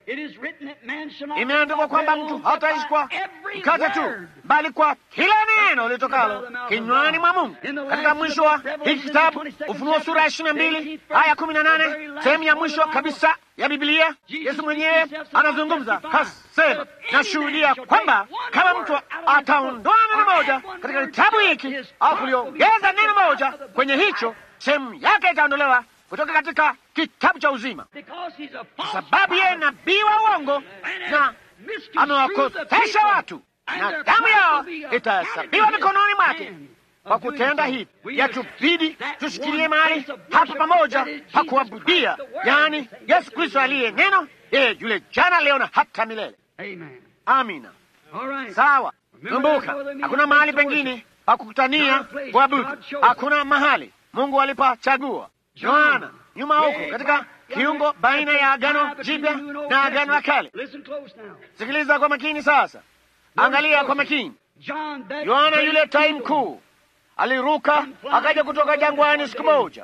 Imeandikwa kwamba mtu hataishi kwa mkate tu, bali kwa kila neno litokalo kinywani mwa Mungu. Katika mwisho wa hiki kitabu, Ufunuo sura ya ishirini na mbili aya kumi na nane, sehemu ya mwisho kabisa ya Biblia, Yesu mwenyewe anazungumza kasema, nashuhudia kwamba kama mtu ataondoa neno moja katika kitabu hiki au kuliongeza neno moja kwenye hicho, sehemu yake itaondolewa kutoka katika kitabu cha uzima, kwa sababu yeye nabii wa uongo na amewakosesha watu, na damu yao itahesabiwa mikononi mwake. Kwa kutenda hivi, yatubidi tushikilie mahali hapa pamoja pa kuabudia, yaani Yesu Kristo aliye neno, yeye yule jana, leo na hata milele. Amina. Sawa. Kumbuka, hakuna mahali pengine pa kukutania kuabudu. Hakuna mahali Mungu alipachagua. Yohana nyuma huko katika kiungo baina ya Agano Jipya na Agano la Kale. Sikiliza kwa makini sasa, angalia kwa makini. Yohana yule tai mkuu aliruka akaja kutoka jangwani siku moja,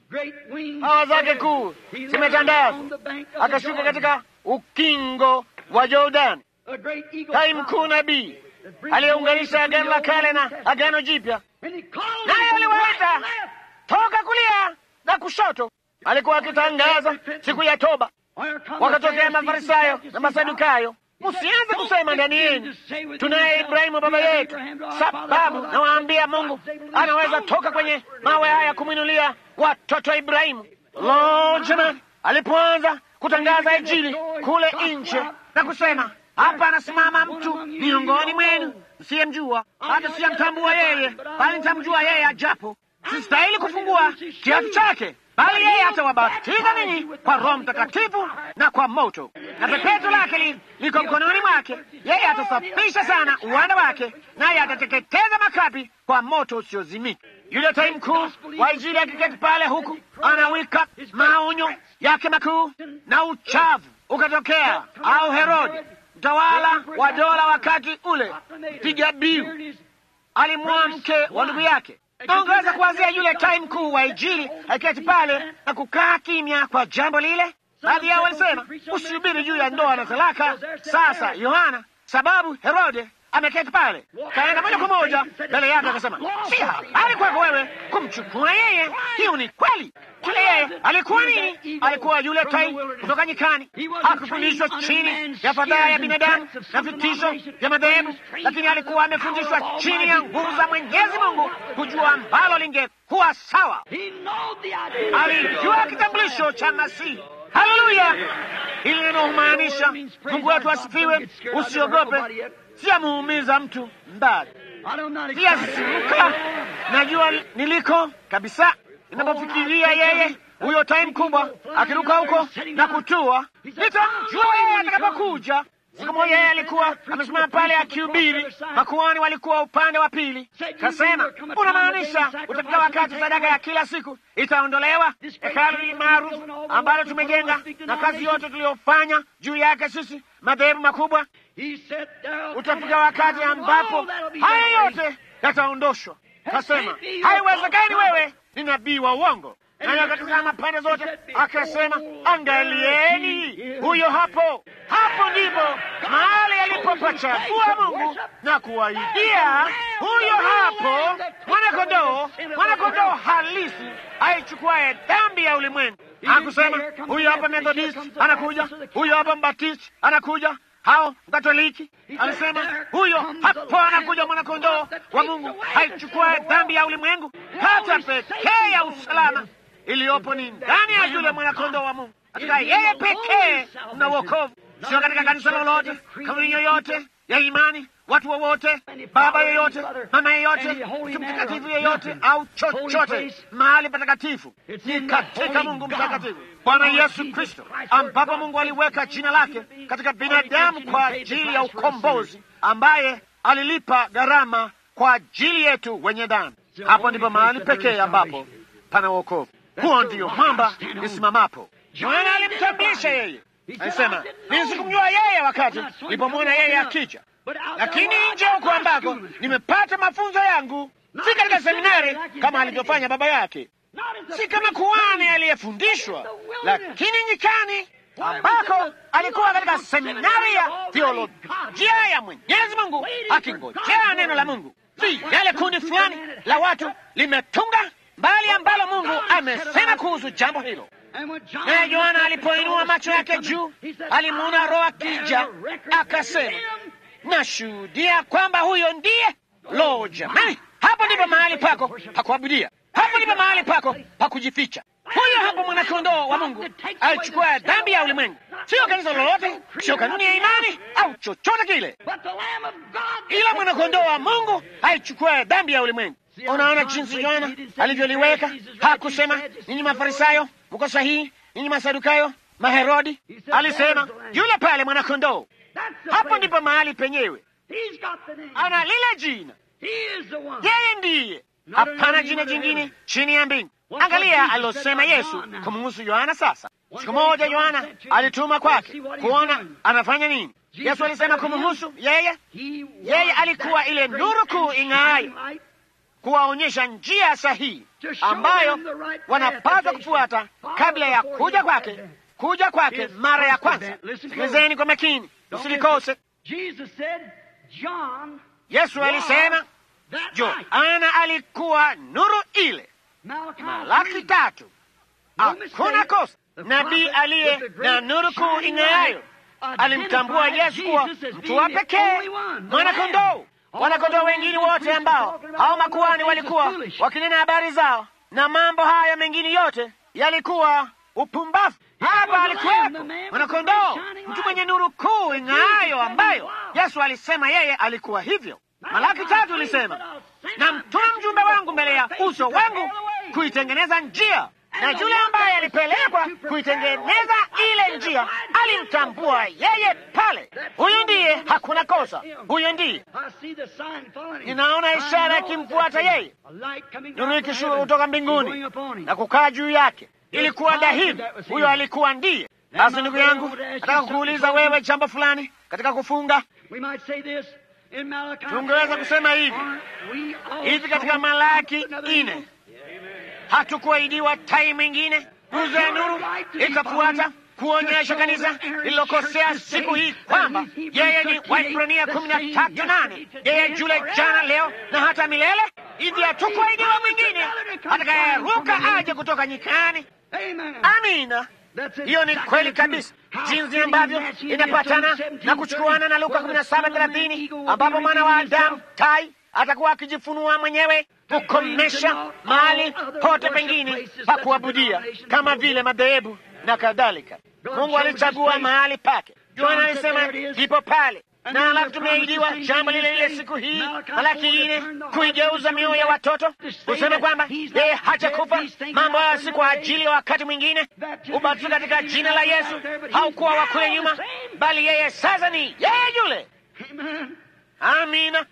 hawa zake kuu zimetandazwa, akashuka katika ukingo wa Jordani. Tai mkuu nabii aliyeunganisha Agano la Kale na Agano Jipya, naye aliwaita toka kulia na kushoto. Alikuwa akitangaza siku ya toba. Wakatokea Mafarisayo na Masadukayo. Msianze kusema ndani yenu, tunaye Ibrahimu baba yetu, sababu nawaambia Mungu anaweza toka kwenye mawe haya kumwinulia watoto wa Ibrahimu. Lo, jamani, alipoanza kutangaza Injili kule nje na kusema, hapa anasimama mtu miongoni mwenu msiyemjua, hata siyamtambua yeye, bali nitamjua yeye ajapo. Sistahili kufungua kiatu chake bali yeye atawabatiza ninyi kwa Roho Mtakatifu na kwa moto, na pepeto lake li, liko mkononi mwake. Yeye atasafisha sana uwanda wake, naye atateketeza makapi kwa moto usiozimika. Yule tai mkuu wa Injili akiketi pale, huku anawika maonyo yake makuu, na uchafu ukatokea, au Herode mtawala wa dola wakati ule, piga biu, alimwoa mke wa ndugu yake. Na ungeweza kuanzia yule tai mkuu wa Injili akiketi pale na kukaa kimya kwa jambo lile. Baadhi yao walisema usihubiri juu ya ndoa na talaka sasa, Yohana, sababu Herode ameketi pale. Kaenda moja kwa moja mbele yake akasema, si habari kwako wewe kumchukua yeye. Hiyo ni kweli. Kile yeye alikuwa nini? Alikuwa yule tai kutoka nyikani. Hakufundishwa chini ya fadhaa ya binadamu na vitisho vya madhehebu, lakini alikuwa amefundishwa chini ya nguvu za Mwenyezi Mungu, kujua ambalo lingekuwa sawa. Alijua kitambulisho cha Masihi. Haleluya! Hili neno humaanisha, Mungu wetu asifiwe, usiogope. Siyamuumiza mtu mbali, siyasimuka, najua niliko kabisa. Ninapofikiria yeye, huyo tai mkubwa akiruka huko na kutua, nitamjua yeye atakapokuja. Siku moja yeye alikuwa amesimama pale akihubiri, makuhani walikuwa upande wa pili. Kasema, unamaanisha utafika wakati sadaka ya kila siku itaondolewa? Hekalu hili maarufu ambalo tumejenga na kazi yote tuliyofanya juu yake sisi, madhehebu makubwa, utafika wakati ambapo haya yote yataondoshwa. Kasema, haiwezekani, wewe ni nabii wa uongo. Naye akatazama pande zote akasema, angalieni, huyo hapo. Hapo ndipo mahali alipopachagua Mungu na kuahidia, huyo hapo mwana-kondoo, mwana-kondoo halisi aichukuaye dhambi ya ulimwengu. Hakusema huyo hapa Methodist anakuja, huyo hapa Mbaptisti anakuja, hao Mkatoliki. Alisema huyo hapo anakuja mwana-kondoo wa Mungu aichukuaye dhambi ya ulimwengu. Kata pekee ya usalama iliyopo ni ndani ya yule mwana-kondoo wa Mungu. Katika yeye pekee na wokovu, sio katika kanisa lolote, kauli yoyote ya imani, watu wowote, baba yoyote, mama yoyote, mtu mtakatifu yoyote, au chochote mahali patakatifu. Ni katika Mungu mtakatifu, Bwana Yesu Kristo, ambapo Mungu aliweka jina lake katika binadamu kwa ajili ya ukombozi, ambaye alilipa gharama kwa ajili yetu wenye dhambi. Hapo ndipo mahali pekee ambapo pana wokovu. Huo ndiyo mwamba nisimamapo. Yohana alimtambulisha yeye, alisema, nisikumjua yeye wakati nilipomwona yeye akija, lakini nje huko ambako nimepata mafunzo yangu, si katika seminari kama alivyofanya baba yake, si kama kuhani aliyefundishwa, lakini nyikani, ambako alikuwa katika seminari ya theolojia ya Mwenyezi Mungu, akingojea neno la Mungu. Si yale kundi fulani la watu limetunga bali ambalo Mungu amesema kuhusu jambo hilo. Na Yohana alipoinua macho yake juu, alimuona Roho akija, akasema, nashuhudia kwamba huyo ndiye. Lo, jamani, hapo ndipo mahali pako pa kuabudia, hapo ndipo mahali pako pa kujificha. Huyo hapo mwana-kondoo wa Mungu alichukua dhambi ya ulimwengu, sio kanisa lolote, sio kanuni ya imani au chochote kile, ila mwana-kondoo wa Mungu alichukua dhambi ya ulimwengu. Unaona jinsi Yohana alivyoliweka. Hakusema ninyi Mafarisayo mko sahihi, ninyi Masadukayo, Maherodi. Alisema yule pale mwana-kondoo. Hapo ndipo mahali penyewe, ana lile jina, yeye ndiye, hapana jina jingine chini ya mbingu. Angalia alilosema Yesu kumhusu Yohana. Sasa siku moja Yohana alituma kwake kuona anafanya nini. Yesu alisema kumhusu yeye, yeye alikuwa ile nuru kuu ing'aayo, kuwaonyesha njia sahihi ambayo wanapaswa kufuata kabla ya kuja kwake, kuja kwake mara ya kwanza. Sikilizeni kwa makini, usilikose. Yesu alisema Yohana alikuwa nuru ile. Malaki tatu. Hakuna kosa. Nabii aliye na nuru kuu ing'aayo alimtambua Yesu kuwa mtu wa pekee, mwana-kondoo. Wana-kondoo wengine wote ambao hao makuhani walikuwa wakinena habari zao na mambo haya mengine yote yalikuwa upumbavu. Hapa alikuwepo mwana-kondoo, mtu mwenye nuru kuu ing'aayo, ambayo Yesu alisema yeye alikuwa hivyo. Malaki tatu alisema, na mtuma mjumbe wangu mbele ya uso wangu kuitengeneza njia. na yule ambaye alipelekwa kuitengeneza ile njia alimtambua yeye pale. Huyu ndiye, hakuna kosa, huyu ndiye. Ninaona ishara ikimfuata yeye, nuru ikishuka kutoka mbinguni na kukaa juu yake. Ilikuwa dhahiri huyo alikuwa ndiye. Basi ndugu yangu, nataka kuuliza wewe jambo fulani katika kufunga. Tungeweza kusema hivi hivi katika Malaki nne, hatukuahidiwa tai mwingine. Nguzo ya nuru ikafuata kuonyesha kanisa lililokosea siku hii kwamba yeye ni Waebrania kumi na tatu nane, yeye yule jana, leo na hata milele. Hivi hatukuahidiwa mwingine atakayeruka aje kutoka nyikani. Amina. Hiyo ni kweli kabisa, jinsi ambavyo inapatana na kuchukuana na Luka kumi na saba thelathini, ambapo mwana wa Adamu, tai, atakuwa akijifunua mwenyewe kukomesha mahali pote pengine pa kuabudia kama vile madhehebu na kadhalika. Mungu alichagua mahali pake. Yohana alisema ndipo pale, na alafu tumeahidiwa jambo lile lile siku hii, Malaki nne, kuigeuza mioyo ya watoto, kusema kwamba yeye hajakufa. Mambo haya si kwa ajili ya wakati mwingine. Ubatizo katika jina la Yesu haukuwa wa kule nyuma, bali yeye sasa ni yeye yule. Amina.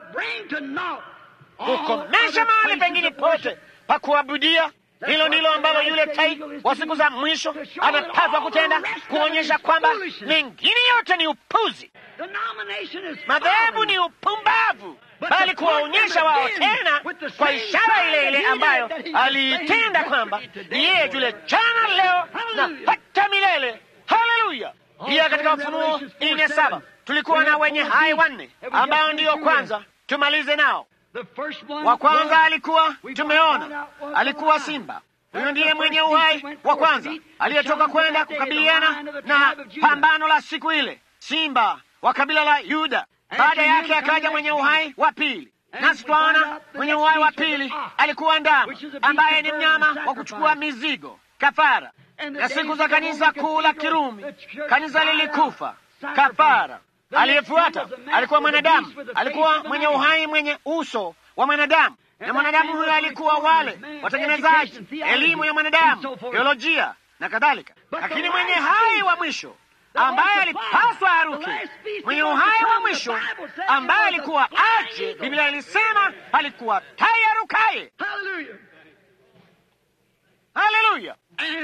Kukomesha mahali pengine pote pa kuabudia. Hilo ndilo ambalo yule tai wa siku za mwisho anapaswa kutenda, kuonyesha kwamba mengine yote ni upuzi, madhehebu ni upumbavu, bali kuwaonyesha wao tena kwa ishara ile ile ambayo aliitenda kwamba ni yeye yule jana, leo na hata milele. Haleluya! Pia katika Ufunuo nne saba tulikuwa na wenye hai wanne ambao ndiyo kwanza tumalize nao. Wa kwanza alikuwa tumeona, alikuwa simba. Huyo ndiye mwenye uhai wa kwanza aliyetoka kwenda kukabiliana na pambano la siku ile, simba wa kabila la Yuda. Baada yake akaja mwenye uhai wa pili, nasi twaona mwenye uhai wa pili alikuwa ndama, ambaye ni mnyama wa kuchukua mizigo, kafara. Na siku za kanisa kuu la Kirumi, kanisa lilikufa kafara. Aliyefuata alikuwa mwanadamu, alikuwa mwenye uhai mwenye uso wa mwanadamu, na mwanadamu huyo alikuwa wale watengenezaji elimu ya mwanadamu, teolojia na kadhalika. Lakini mwenye hai wa mwisho ambaye alipaswa aruke, mwenye uhai wa mwisho ambaye alikuwa aje, Biblia ilisema alikuwa tai arukaye. Haleluya!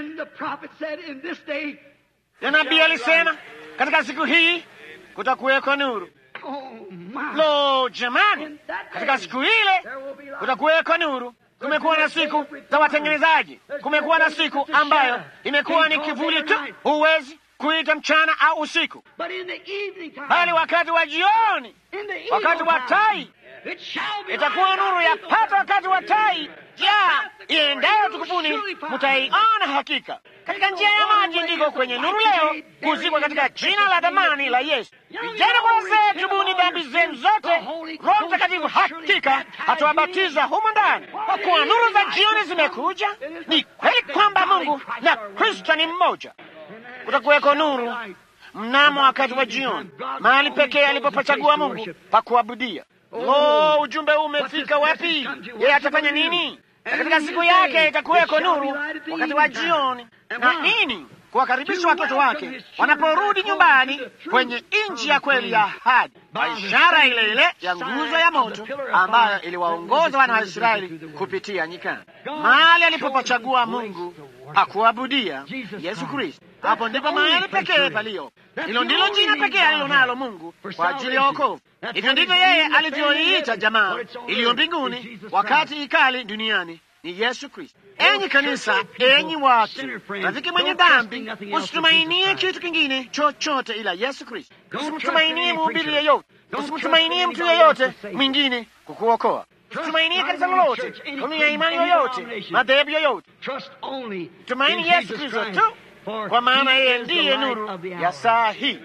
Na nabii alisema katika siku hii kutakuweko nuru. Lo, jamani, katika siku ile kutakuweko nuru. Kumekuwa na siku za watengenezaji, kumekuwa na siku ambayo imekuwa ni kivuli tu, huwezi kuita mchana au usiku, bali wakati wa jioni, wakati wa tai, itakuwa nuru yapata wakati wa tai ya iendayo tukufuni, mutaiona hakika. Katika njia ya maji ndiko kwenye nuru leo, kuzikwa katika jina la dhamani la Yesu. Vijana kwa wazee, tubuni dhambi zenu zote. Roho Mtakatifu hakika atawabatiza humo ndani, kwa kuwa nuru za jioni zimekuja. Ni kweli kwamba Mungu na Kristo ni mmoja. Kutakuweko nuru mnamo wakati wa jioni, mahali pekee alipopachagua Mungu pa kuabudia. Lo, ujumbe umefika wapi? Yeye atafanya nini? Na katika siku yake itakuweko nuru wakati wa jioni. Na nini? Kuwakaribisha watoto wake wanaporudi nyumbani kwenye nchi ya kweli ya ahadi, ishara ile ile ya nguzo ya moto ambayo iliwaongoza wana wa Israeli kupitia nyikani, mahali alipopachagua Mungu hakuabudia Yesu Kristo. Hapo ndipo mahali pekee palio. Hilo ndilo jina pekee alilonalo Mungu kwa ajili ya wokovu. Hivyo ndivyo yeye alivyoiita jamaa iliyo mbinguni wakati ikali duniani ni Yesu Kristo. Enyi kanisa, enyi watu, rafiki mwenye dhambi, usitumainie kitu kingine chochote ila Yesu Kristo. Usimtumainie mhubiri yeyote, usimtumainie mtu yeyote mwingine kukuokoa. Usitumainie kanisa lolote, kuni ya imani yoyote, madhehebu yoyote. Tumaini Yesu Kristo tu, kwa maana yeye ndiye nuru ya saa hii.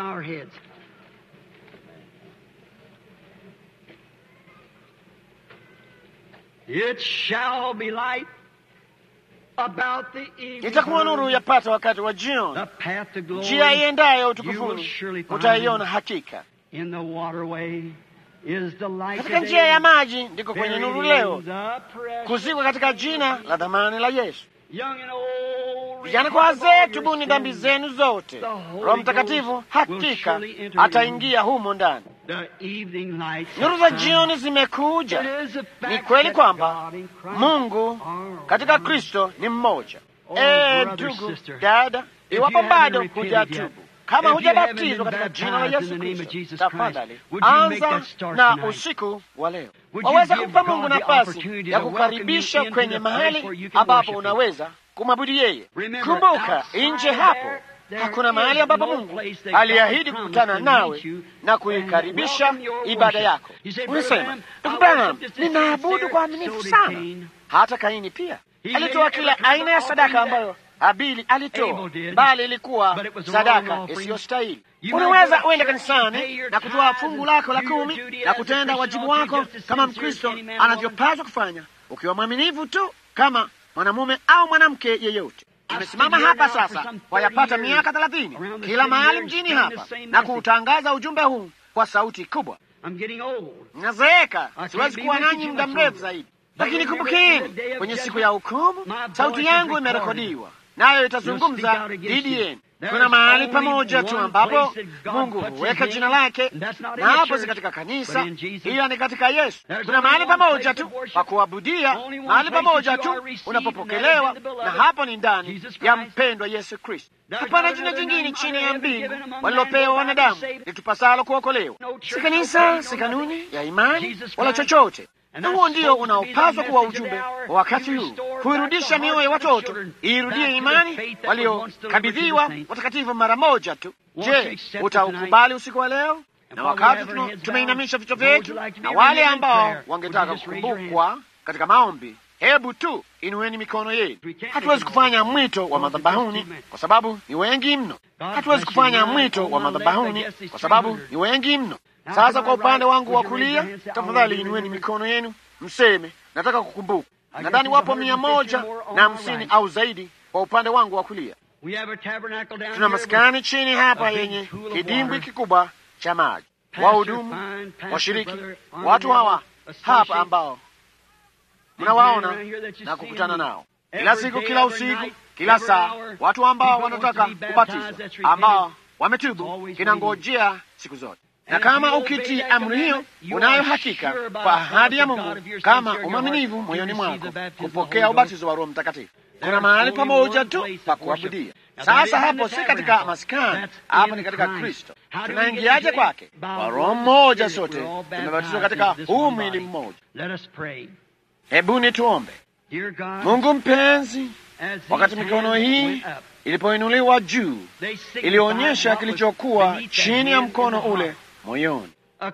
It shall be light about the evening. Itakuwa nuru yapata wakati wa jioni. Njia iendayo utukufuni utaiona hakika. In the waterway is the light. Katika njia ya maji ndiko kwenye nuru leo, kuzikwa katika jina la dhamani la Yesu. Vijana kwa wazee, tubuni dhambi zenu zote. Roho Mtakatifu hakika ataingia humo ndani. Nuru za jioni zimekuja. Ni kweli kwamba Mungu katika Kristo ni mmoja. Eh, ndugu dada, iwapo bado hujatubu, kama hujabatizwa katika jina la Yesu Kristo, tafadhali anza na usiku wa leo. Waweza kumpa Mungu nafasi ya kukaribisha kwenye mahali ambapo unaweza kumwabudu yeye. Kumbuka, nje hapo hakuna mahali ambapo Mungu aliahidi kukutana nawe na kuikaribisha ibada yako. Unasema, ndugu Branham, ninaabudu kwa aminifu sana. Hata Kaini pia alitoa kila aina ya sadaka ambayo Habili alitoa, bali ilikuwa sadaka isiyostahili. Unaweza uende kanisani na kutoa fungu lako la kumi na kutenda wajibu wako kama Mkristo anavyopaswa kufanya, ukiwa mwaminifu tu kama mwanamume au mwanamke yeyote. Tumesimama hapa sasa kwa yapata miaka thelathini kila mahali mjini hapa na kuutangaza ujumbe huu kwa sauti kubwa. Nazeeka, siwezi kuwa nanyi muda mrefu zaidi, lakini kumbukeni, kwenye siku ya hukumu sauti yangu imerekodiwa, nayo itazungumza dhidi yenu. Kuna mahali pamoja tu ambapo Mungu huweka jina lake, na hapo si katika kanisa, hiyo ni katika Yesu. Kuna mahali pamoja tu pa kuabudia, mahali pamoja tu unapopokelewa, na hapo ni ndani ya mpendwa Yesu Kristo. Hapana jina jingine chini ya mbingu walilopewa wanadamu litupasalo kuokolewa. Si kanisa, si kanuni ya imani wala chochote. Na huo ndio unaopaswa kuwa ujumbe wa wakati huu, kuirudisha mioyo ya watoto irudie imani waliokabidhiwa watakatifu mara moja tu. Je, utaukubali usiku wa leo? Na wakati tumeinamisha vichwa vyetu, na wale ambao wangetaka kukumbukwa katika maombi, hebu tu inueni mikono yenu. Hatuwezi kufanya mwito wa madhabahuni kwa sababu ni wengi mno. Hatuwezi kufanya mwito wa madhabahuni kwa sababu ni wengi mno. Sasa kwa upande wangu wa kulia, tafadhali inueni mikono yenu, mseme nataka kukumbuka. Nadhani wapo mia moja na hamsini au zaidi kwa upande wangu wa kulia. Tuna maskani chini hapa yenye kidimbwi kikubwa cha maji. Wahudumu, washiriki, watu hawa hapa ambao mnawaona na kukutana nao kila siku, kila usiku, kila saa, watu ambao wanataka kubatizwa, ambao wametubu, kinangojea siku zote. Na kama ukitii amri hiyo, unayo hakika kwa ahadi ya Mungu, kama umaminivu moyoni mwako, kupokea ubatizo wa Roho Mtakatifu. Kuna mahali pamoja tu pa kuabudia. Sasa hapo si katika maskani, hapo ni katika Kristo. Tunaingiaje kwake? Kwa Roho mmoja sote tumebatizwa katika huu mwili mmoja. Hebu ni tuombe. Mungu mpenzi, wakati mikono hii ilipoinuliwa juu, ilionyesha kilichokuwa chini ya mkono ule moyoni,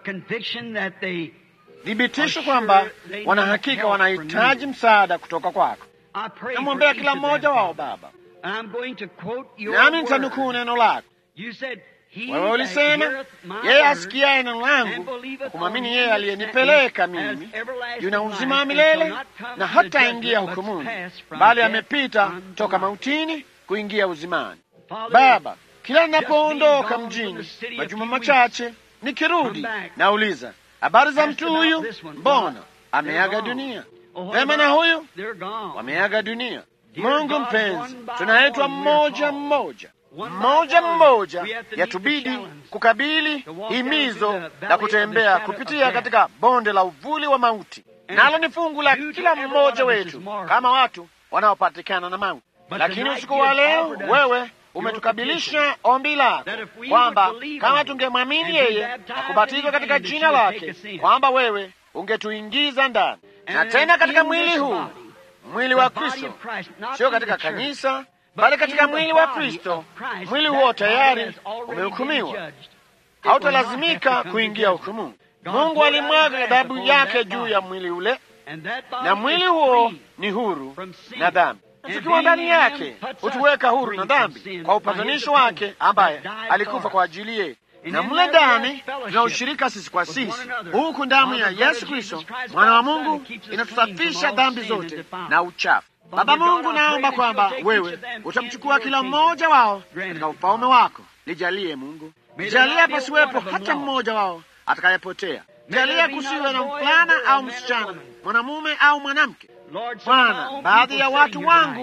thibitisho kwamba wanahakika wanahitaji msaada kutoka kwako. Namwombea kila mmoja wao Baba, nami nitanukuu neno lako. Wewe ulisema, yeye asikiaye neno langu kumwamini yeye aliyenipeleka mimi yuna uzima wa milele, na hataingia hukumuni, bali amepita toka mautini kuingia uzimani. Baba, kila ninapoondoka mjini majuma machache, nikirudi nauliza, habari za mtu huyu? Mbona ameaga dunia? Vema, na huyu wameaga dunia. Mungu mpenzi, tunaitwa mmoja mmoja mmoja mmoja, yatubidi kukabili himizo la kutembea kupitia katika bonde la uvuli wa mauti, nalo ni fungu la kila mmoja wetu kama watu wanaopatikana na mauti. Lakini usiku wa leo wewe umetukabilisha ombi lako kwamba kama tungemwamini yeye na kubatizwa katika jina lake, kwamba wewe ungetuingiza ndani, na tena katika mwili huu, mwili wa Kristo, sio katika kanisa, bali katika mwili wa Kristo. Mwili huo tayari umehukumiwa, hautalazimika kuingia hukumu. Mungu alimwaga adhabu yake juu ya mwili ule, na mwili huo ni huru na dhambi. Tukiwa ndani yake hutuweka huru na dhambi kwa upatanisho wake, ambaye alikufa kwa ajili yetu. Na mle ndani tuna ushirika sisi kwa sisi, huku damu ya Yesu Kristo mwana wa Mungu inatusafisha dhambi zote na uchafu. Baba Mungu, naomba kwamba wewe utamchukua kila mmoja wao katika ufalme wako. Lijalie Mungu, lijalie pasiwepo hata mmoja wao atakayepotea. Jalia kusiwe na mvulana au msichana, mwanamume au mwanamke. Bwana, baadhi ya watu wangu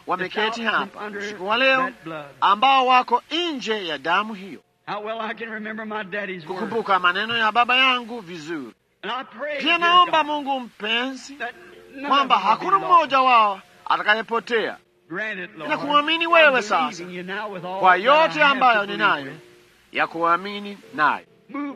wameketi hapa usiku wa leo ambao wako nje ya damu hiyo. Kukumbuka maneno ya baba yangu vizuri. Pia naomba Mungu mpenzi kwamba hakuna mmoja wao atakayepotea. Na kuamini wewe sasa kwa yote ambayo ninayo ya kuamini nayo.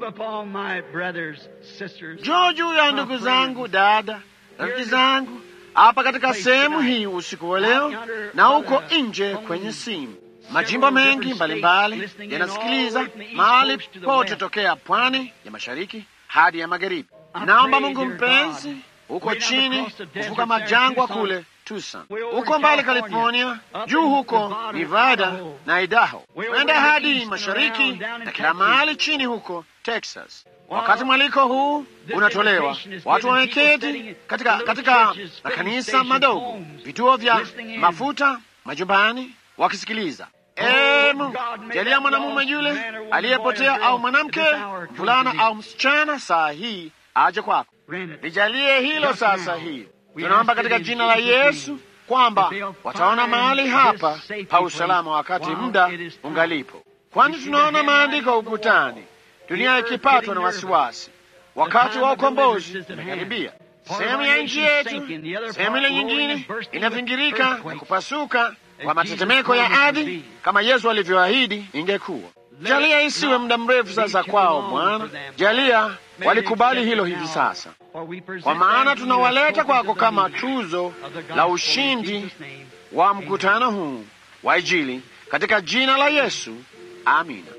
Njoo juu ya ndugu zangu, dada, rafiki zangu hapa katika sehemu hii usiku wa leo na huko nje kwenye simu. Majimbo mengi mbalimbali yanasikiliza mahali pote tokea pwani ya mashariki hadi ya magharibi. Naomba Mungu mpenzi huko chini kuvuka majangwa kule Tucson, huko mbali California, juu huko Nevada na Idaho, kwenda hadi mashariki na kila mahali chini huko Texas. Wakati mwaliko huu unatolewa, watu wameketi katika katika makanisa madogo, vituo vya mafuta, majumbani, wakisikiliza. Ee Mungu, jalia mwanamume yule aliyepotea au mwanamke, mvulana au msichana saa hii aje kwako. Nijalie hilo sasa hii. Tunaomba katika jina la Yesu kwamba wataona mahali hapa pa usalama wakati muda ungalipo, kwani tunaona maandiko ukutani, dunia ikipatwa na wasiwasi, wakati wa ukombozi umekaribia. Sehemu ya nchi yetu, sehemu ile nyingine inavingirika na kupasuka kwa matetemeko ya ardhi kama Yesu alivyoahidi ingekuwa. Jalia isiwe muda mrefu sasa kwao, Bwana. Jalia walikubali hilo hivi sasa, kwa maana tunawaleta kwako kama tuzo la ushindi wa mkutano huu wa Injili katika jina la Yesu, amina.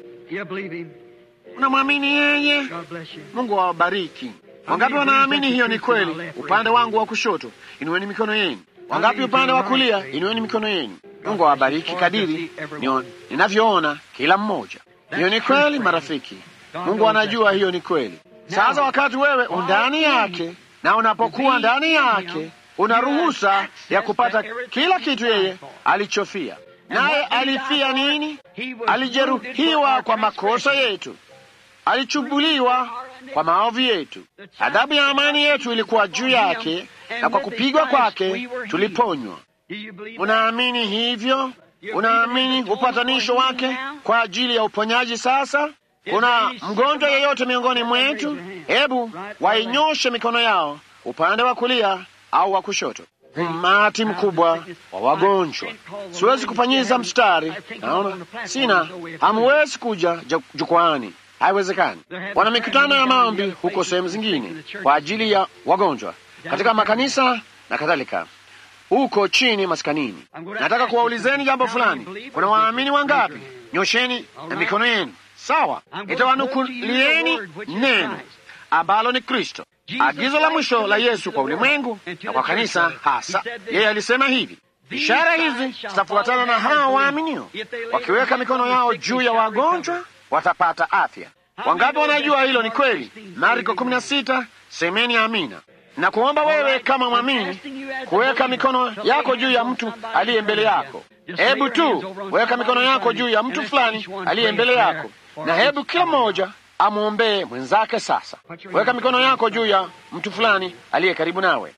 Unamwamini yeye? Mungu awabariki. Wangapi wanaamini hiyo ni kweli? Upande wangu wa kushoto, inueni mikono yenu. Wangapi upande wa kulia? Inueni mikono yenu. Mungu awabariki kadiri ninavyoona kila mmoja. Hiyo ni kweli, marafiki. Mungu anajua hiyo ni kweli. Sasa wakati wewe undani yake, na unapokuwa ndani yake, una ruhusa ya kupata kila kitu yeye alichofia. Naye alifia nini? Alijeruhiwa kwa makosa yetu, alichubuliwa kwa maovu yetu. Adhabu ya amani yetu ilikuwa juu yake, na kwa kupigwa kwake tuliponywa. Unaamini hivyo? Unaamini upatanisho wake kwa ajili ya uponyaji sasa? Kuna mgonjwa yeyote miongoni mwetu? Hebu wainyoshe mikono yao upande wa kulia au wa kushoto. Umati mkubwa wa wagonjwa. Siwezi kufanyiza mstari, naona sina. Hamuwezi kuja jukwaani, haiwezekani. Wana mikutano ya maombi huko sehemu zingine kwa ajili ya wagonjwa katika makanisa na kadhalika, huko chini maskanini. Nataka kuwaulizeni jambo fulani. Kuna waamini wangapi? Nyosheni na mikono yenu. Sawa, itawanukulieni neno ambalo ni Kristo, agizo la mwisho la Yesu kwa ulimwengu na kwa kanisa hasa. Yeye alisema hivi, ishara hizi zitafuatana na hao waaminio, wakiweka mikono yao juu ya wagonjwa watapata afya. Wangapi wanajua hilo ni kweli? Marko kumi na sita, semeni amina. Na kuomba wewe kama mwamini kuweka mikono yako juu ya mtu aliye mbele yako. Hebu tu weka mikono yako juu ya mtu fulani aliye mbele yako, na hebu kila mmoja amwombee mwenzake. Sasa weka mikono yako juu ya mtu fulani aliye karibu nawe.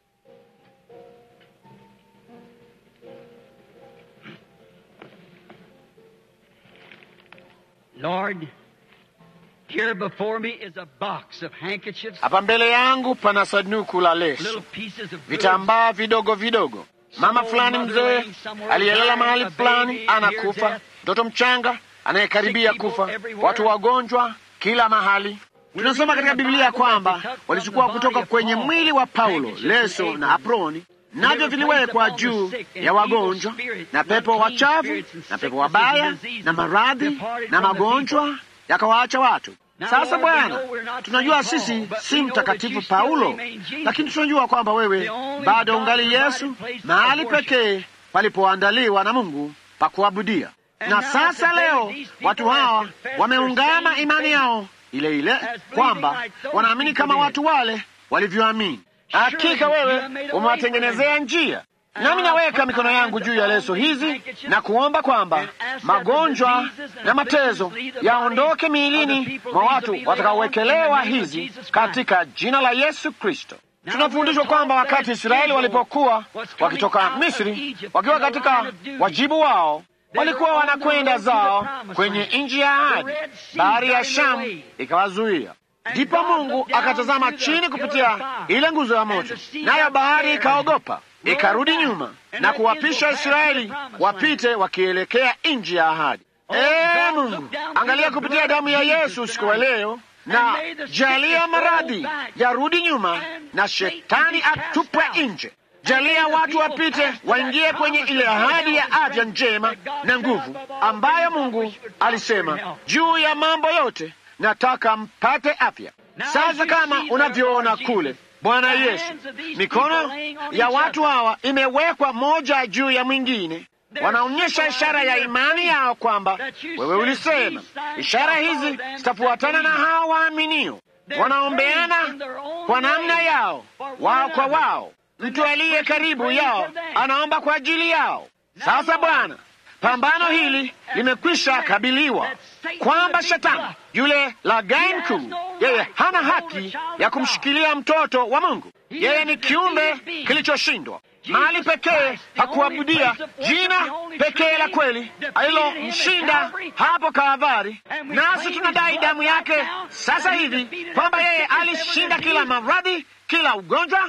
Lord, here before me is a box of handkerchiefs. Hapa mbele yangu pana sanduku la leso, vitambaa vidogo vidogo. Mama fulani mzee aliyelala mahali fulani anakufa, mtoto mchanga anayekaribia kufa, watu wagonjwa kila mahali. Tunasoma katika Biblia kwamba walichukua kutoka kwenye mwili wa Paulo leso na aproni, navyo viliwekwa juu ya wagonjwa, na pepo wachafu na pepo wabaya na maradhi na magonjwa yakawaacha watu. Sasa Bwana, tunajua sisi si mtakatifu Paulo, lakini tunajua kwamba wewe bado ungali Yesu, mahali pekee palipoandaliwa na Mungu pa kuabudia. Na sasa leo watu hawa wameungama imani yao ile ile, kwamba wanaamini kama watu wale walivyoamini. Hakika wewe umewatengenezea njia. Nami naweka mikono yangu juu ya leso hizi na kuomba kwamba magonjwa na matezo yaondoke miilini mwa watu watakaowekelewa hizi katika jina la Yesu Kristo. Tunafundishwa kwamba wakati Israeli walipokuwa wakitoka Misri, wakiwa katika wajibu wao, walikuwa wanakwenda zao kwenye nchi ya ahadi, bahari ya Shamu ikawazuia. Ndipo Mungu akatazama chini kupitia ile nguzo ya moto, nayo bahari ikaogopa, ikarudi nyuma na kuwapisha Israeli wapite wakielekea nchi ya ahadi. Ee Mungu, angalia kupitia damu ya Yesu usiku wa leo, na jalia maradhi yarudi nyuma na shetani atupwe nje. Jalia watu wapite waingie kwenye ile ahadi ya afya njema na nguvu ambayo Mungu alisema juu ya mambo yote, nataka mpate afya. Sasa kama unavyoona kule, Bwana Yesu, mikono ya watu hawa imewekwa moja juu ya mwingine. Wanaonyesha ishara ya imani yao kwamba wewe ulisema ishara hizi zitafuatana na hao waaminio. Wanaombeana kwa namna yao, wao kwa wao. Mtu aliye karibu yao anaomba kwa ajili yao. Sasa Bwana, pambano hili limekwisha kabiliwa, kwamba Shetani yule laghai mkuu, yeye hana haki ya kumshikilia mtoto wa Mungu. Yeye ni kiumbe kilichoshindwa. Mahali pekee pa kuabudia, jina pekee la kweli alilomshinda hapo Kalvari. Nasi tunadai damu yake sasa hivi, kwamba yeye alishinda kila maradhi, kila ugonjwa.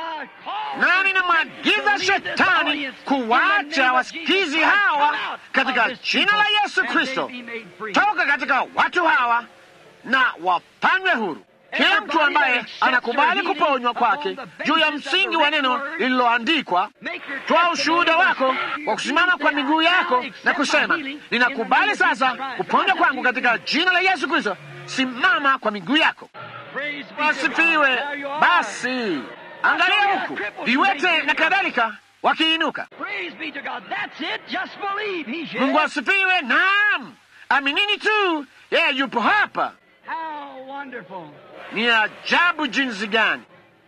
Nami namwagiza Shetani kuwacha wasikizi hawa katika jina la Yesu Kristo. Toka katika watu hawa na wapanywe huru. Kila mtu ambaye anakubali kuponywa kwake juu ya msingi wa neno lililoandikwa, toa ushuhuda wako kwa kusimama kwa miguu yako na kusema, ninakubali sasa kuponywa kwangu katika jina la Yesu Kristo. Simama kwa miguu yako. Asifiwe. Basi angalia huku, viwete na kadhalika wakiinuka. Mungu asifiwe. Naam, aminini tu, yeye yupo hapa. Ni ajabu jinsi gani!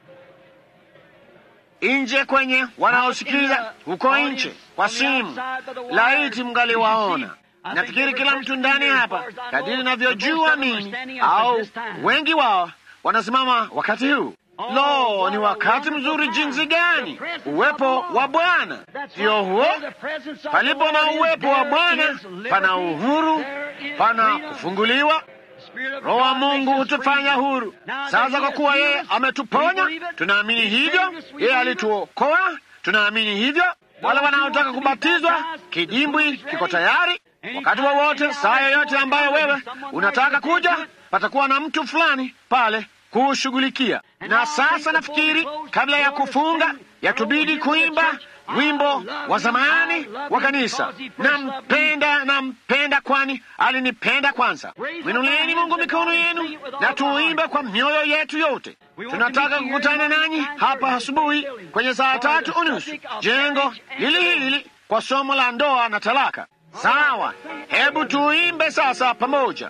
Nje kwenye wanaosikiliza huko nje kwa simu, laiti mngaliwaona. Nafikiri kila mtu ndani hapa, kadiri navyojua mimi, au wengi wao, wanasimama wakati huu. Lo, ni wakati mzuri jinsi gani! Uwepo wa Bwana ndio huo. Palipo na uwepo wa Bwana pana uhuru, pana kufunguliwa. Roho wa Mungu hutufanya huru. Sasa kwa kuwa yeye ametuponya, tunaamini hivyo. Yeye alituokoa, tunaamini hivyo. Wale wanaotaka kubatizwa, kidimbwi kiko tayari. Wakati wowote, saa yoyote ambayo wewe unataka kuja, patakuwa na mtu fulani pale kushughulikia. Na sasa nafikiri kabla ya kufunga, yatubidi kuimba wimbo wa zamani wa kanisa, nampenda nampenda kwani alinipenda kwanza. Mwinulieni Mungu mikono yenu na tuimbe kwa mioyo yetu yote. Tunataka kukutana nanyi hapa asubuhi kwenye saa tatu unusu, jengo lili hili, kwa somo la ndoa na talaka. Sawa, hebu tuimbe sasa pamoja.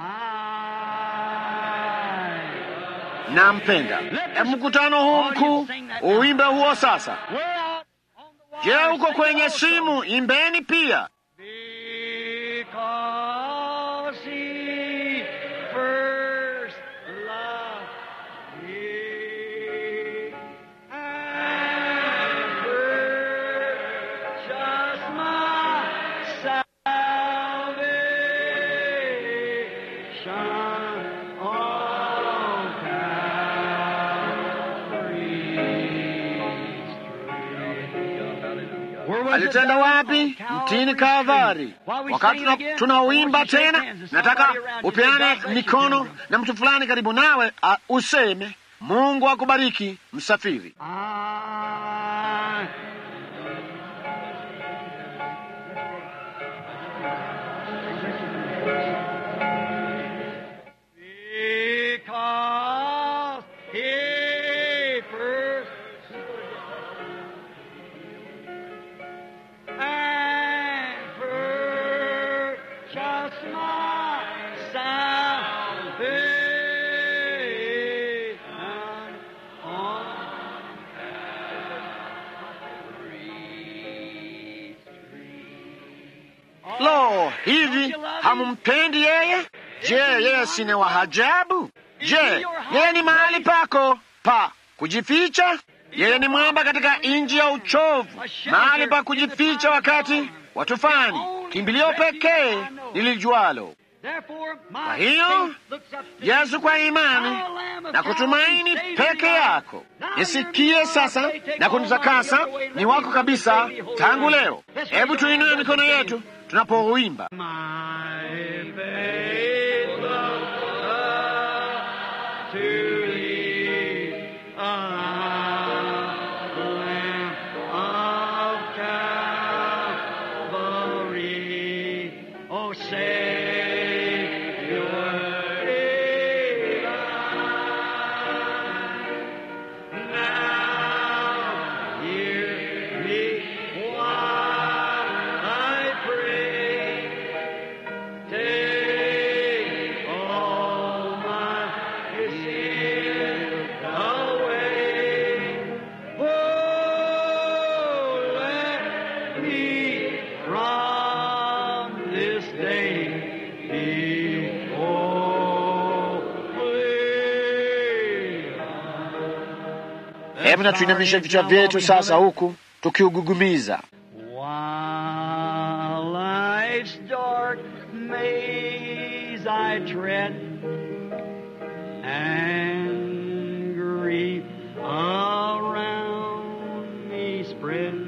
Nampenda. Hebu mkutano huu mkuu uimbe huo sasa. Je, uko kwenye simu? Imbeni pia. Alitenda wapi? Mtini Kalvari. Wakati tunauimba tena, nataka upeane mikono na mtu fulani karibu nawe, uh, useme, Mungu akubariki msafiri. Lo, hivi hamumpendi yeye? Je, yeye si ni wa ajabu? Je, yeye ni mahali pako pa Kujificha? Yeye ni mwamba katika nchi ya uchovu, mahali pa kujificha wakati wa tufani, kimbilio pekee nilijualo. Kwa hiyo Yesu, kwa imani na kutumaini peke yako, nisikie sasa na kunitakasa, ni wako kabisa tangu leo. Hebu tuinue mikono yetu tunapouimba. Hebu na tuinamishe vichwa vyetu sasa huku tukiugugumiza. While life's dark maze I tread, and grief around me spread,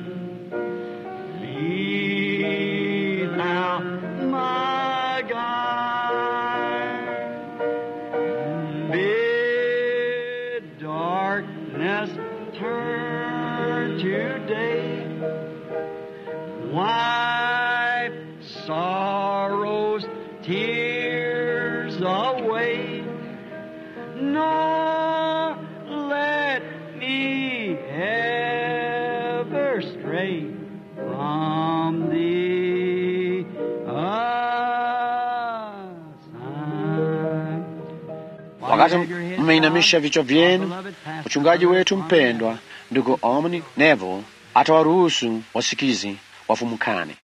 be thou my guide. Bid darkness turn to day, wipe sorrow's tears away, nor let me ever stray from thee aside. Wakati mmeinamisha vichwa vyenu, mchungaji wetu mpendwa ndugu Omni Neville atawaruhusu wasikizi wafumukane.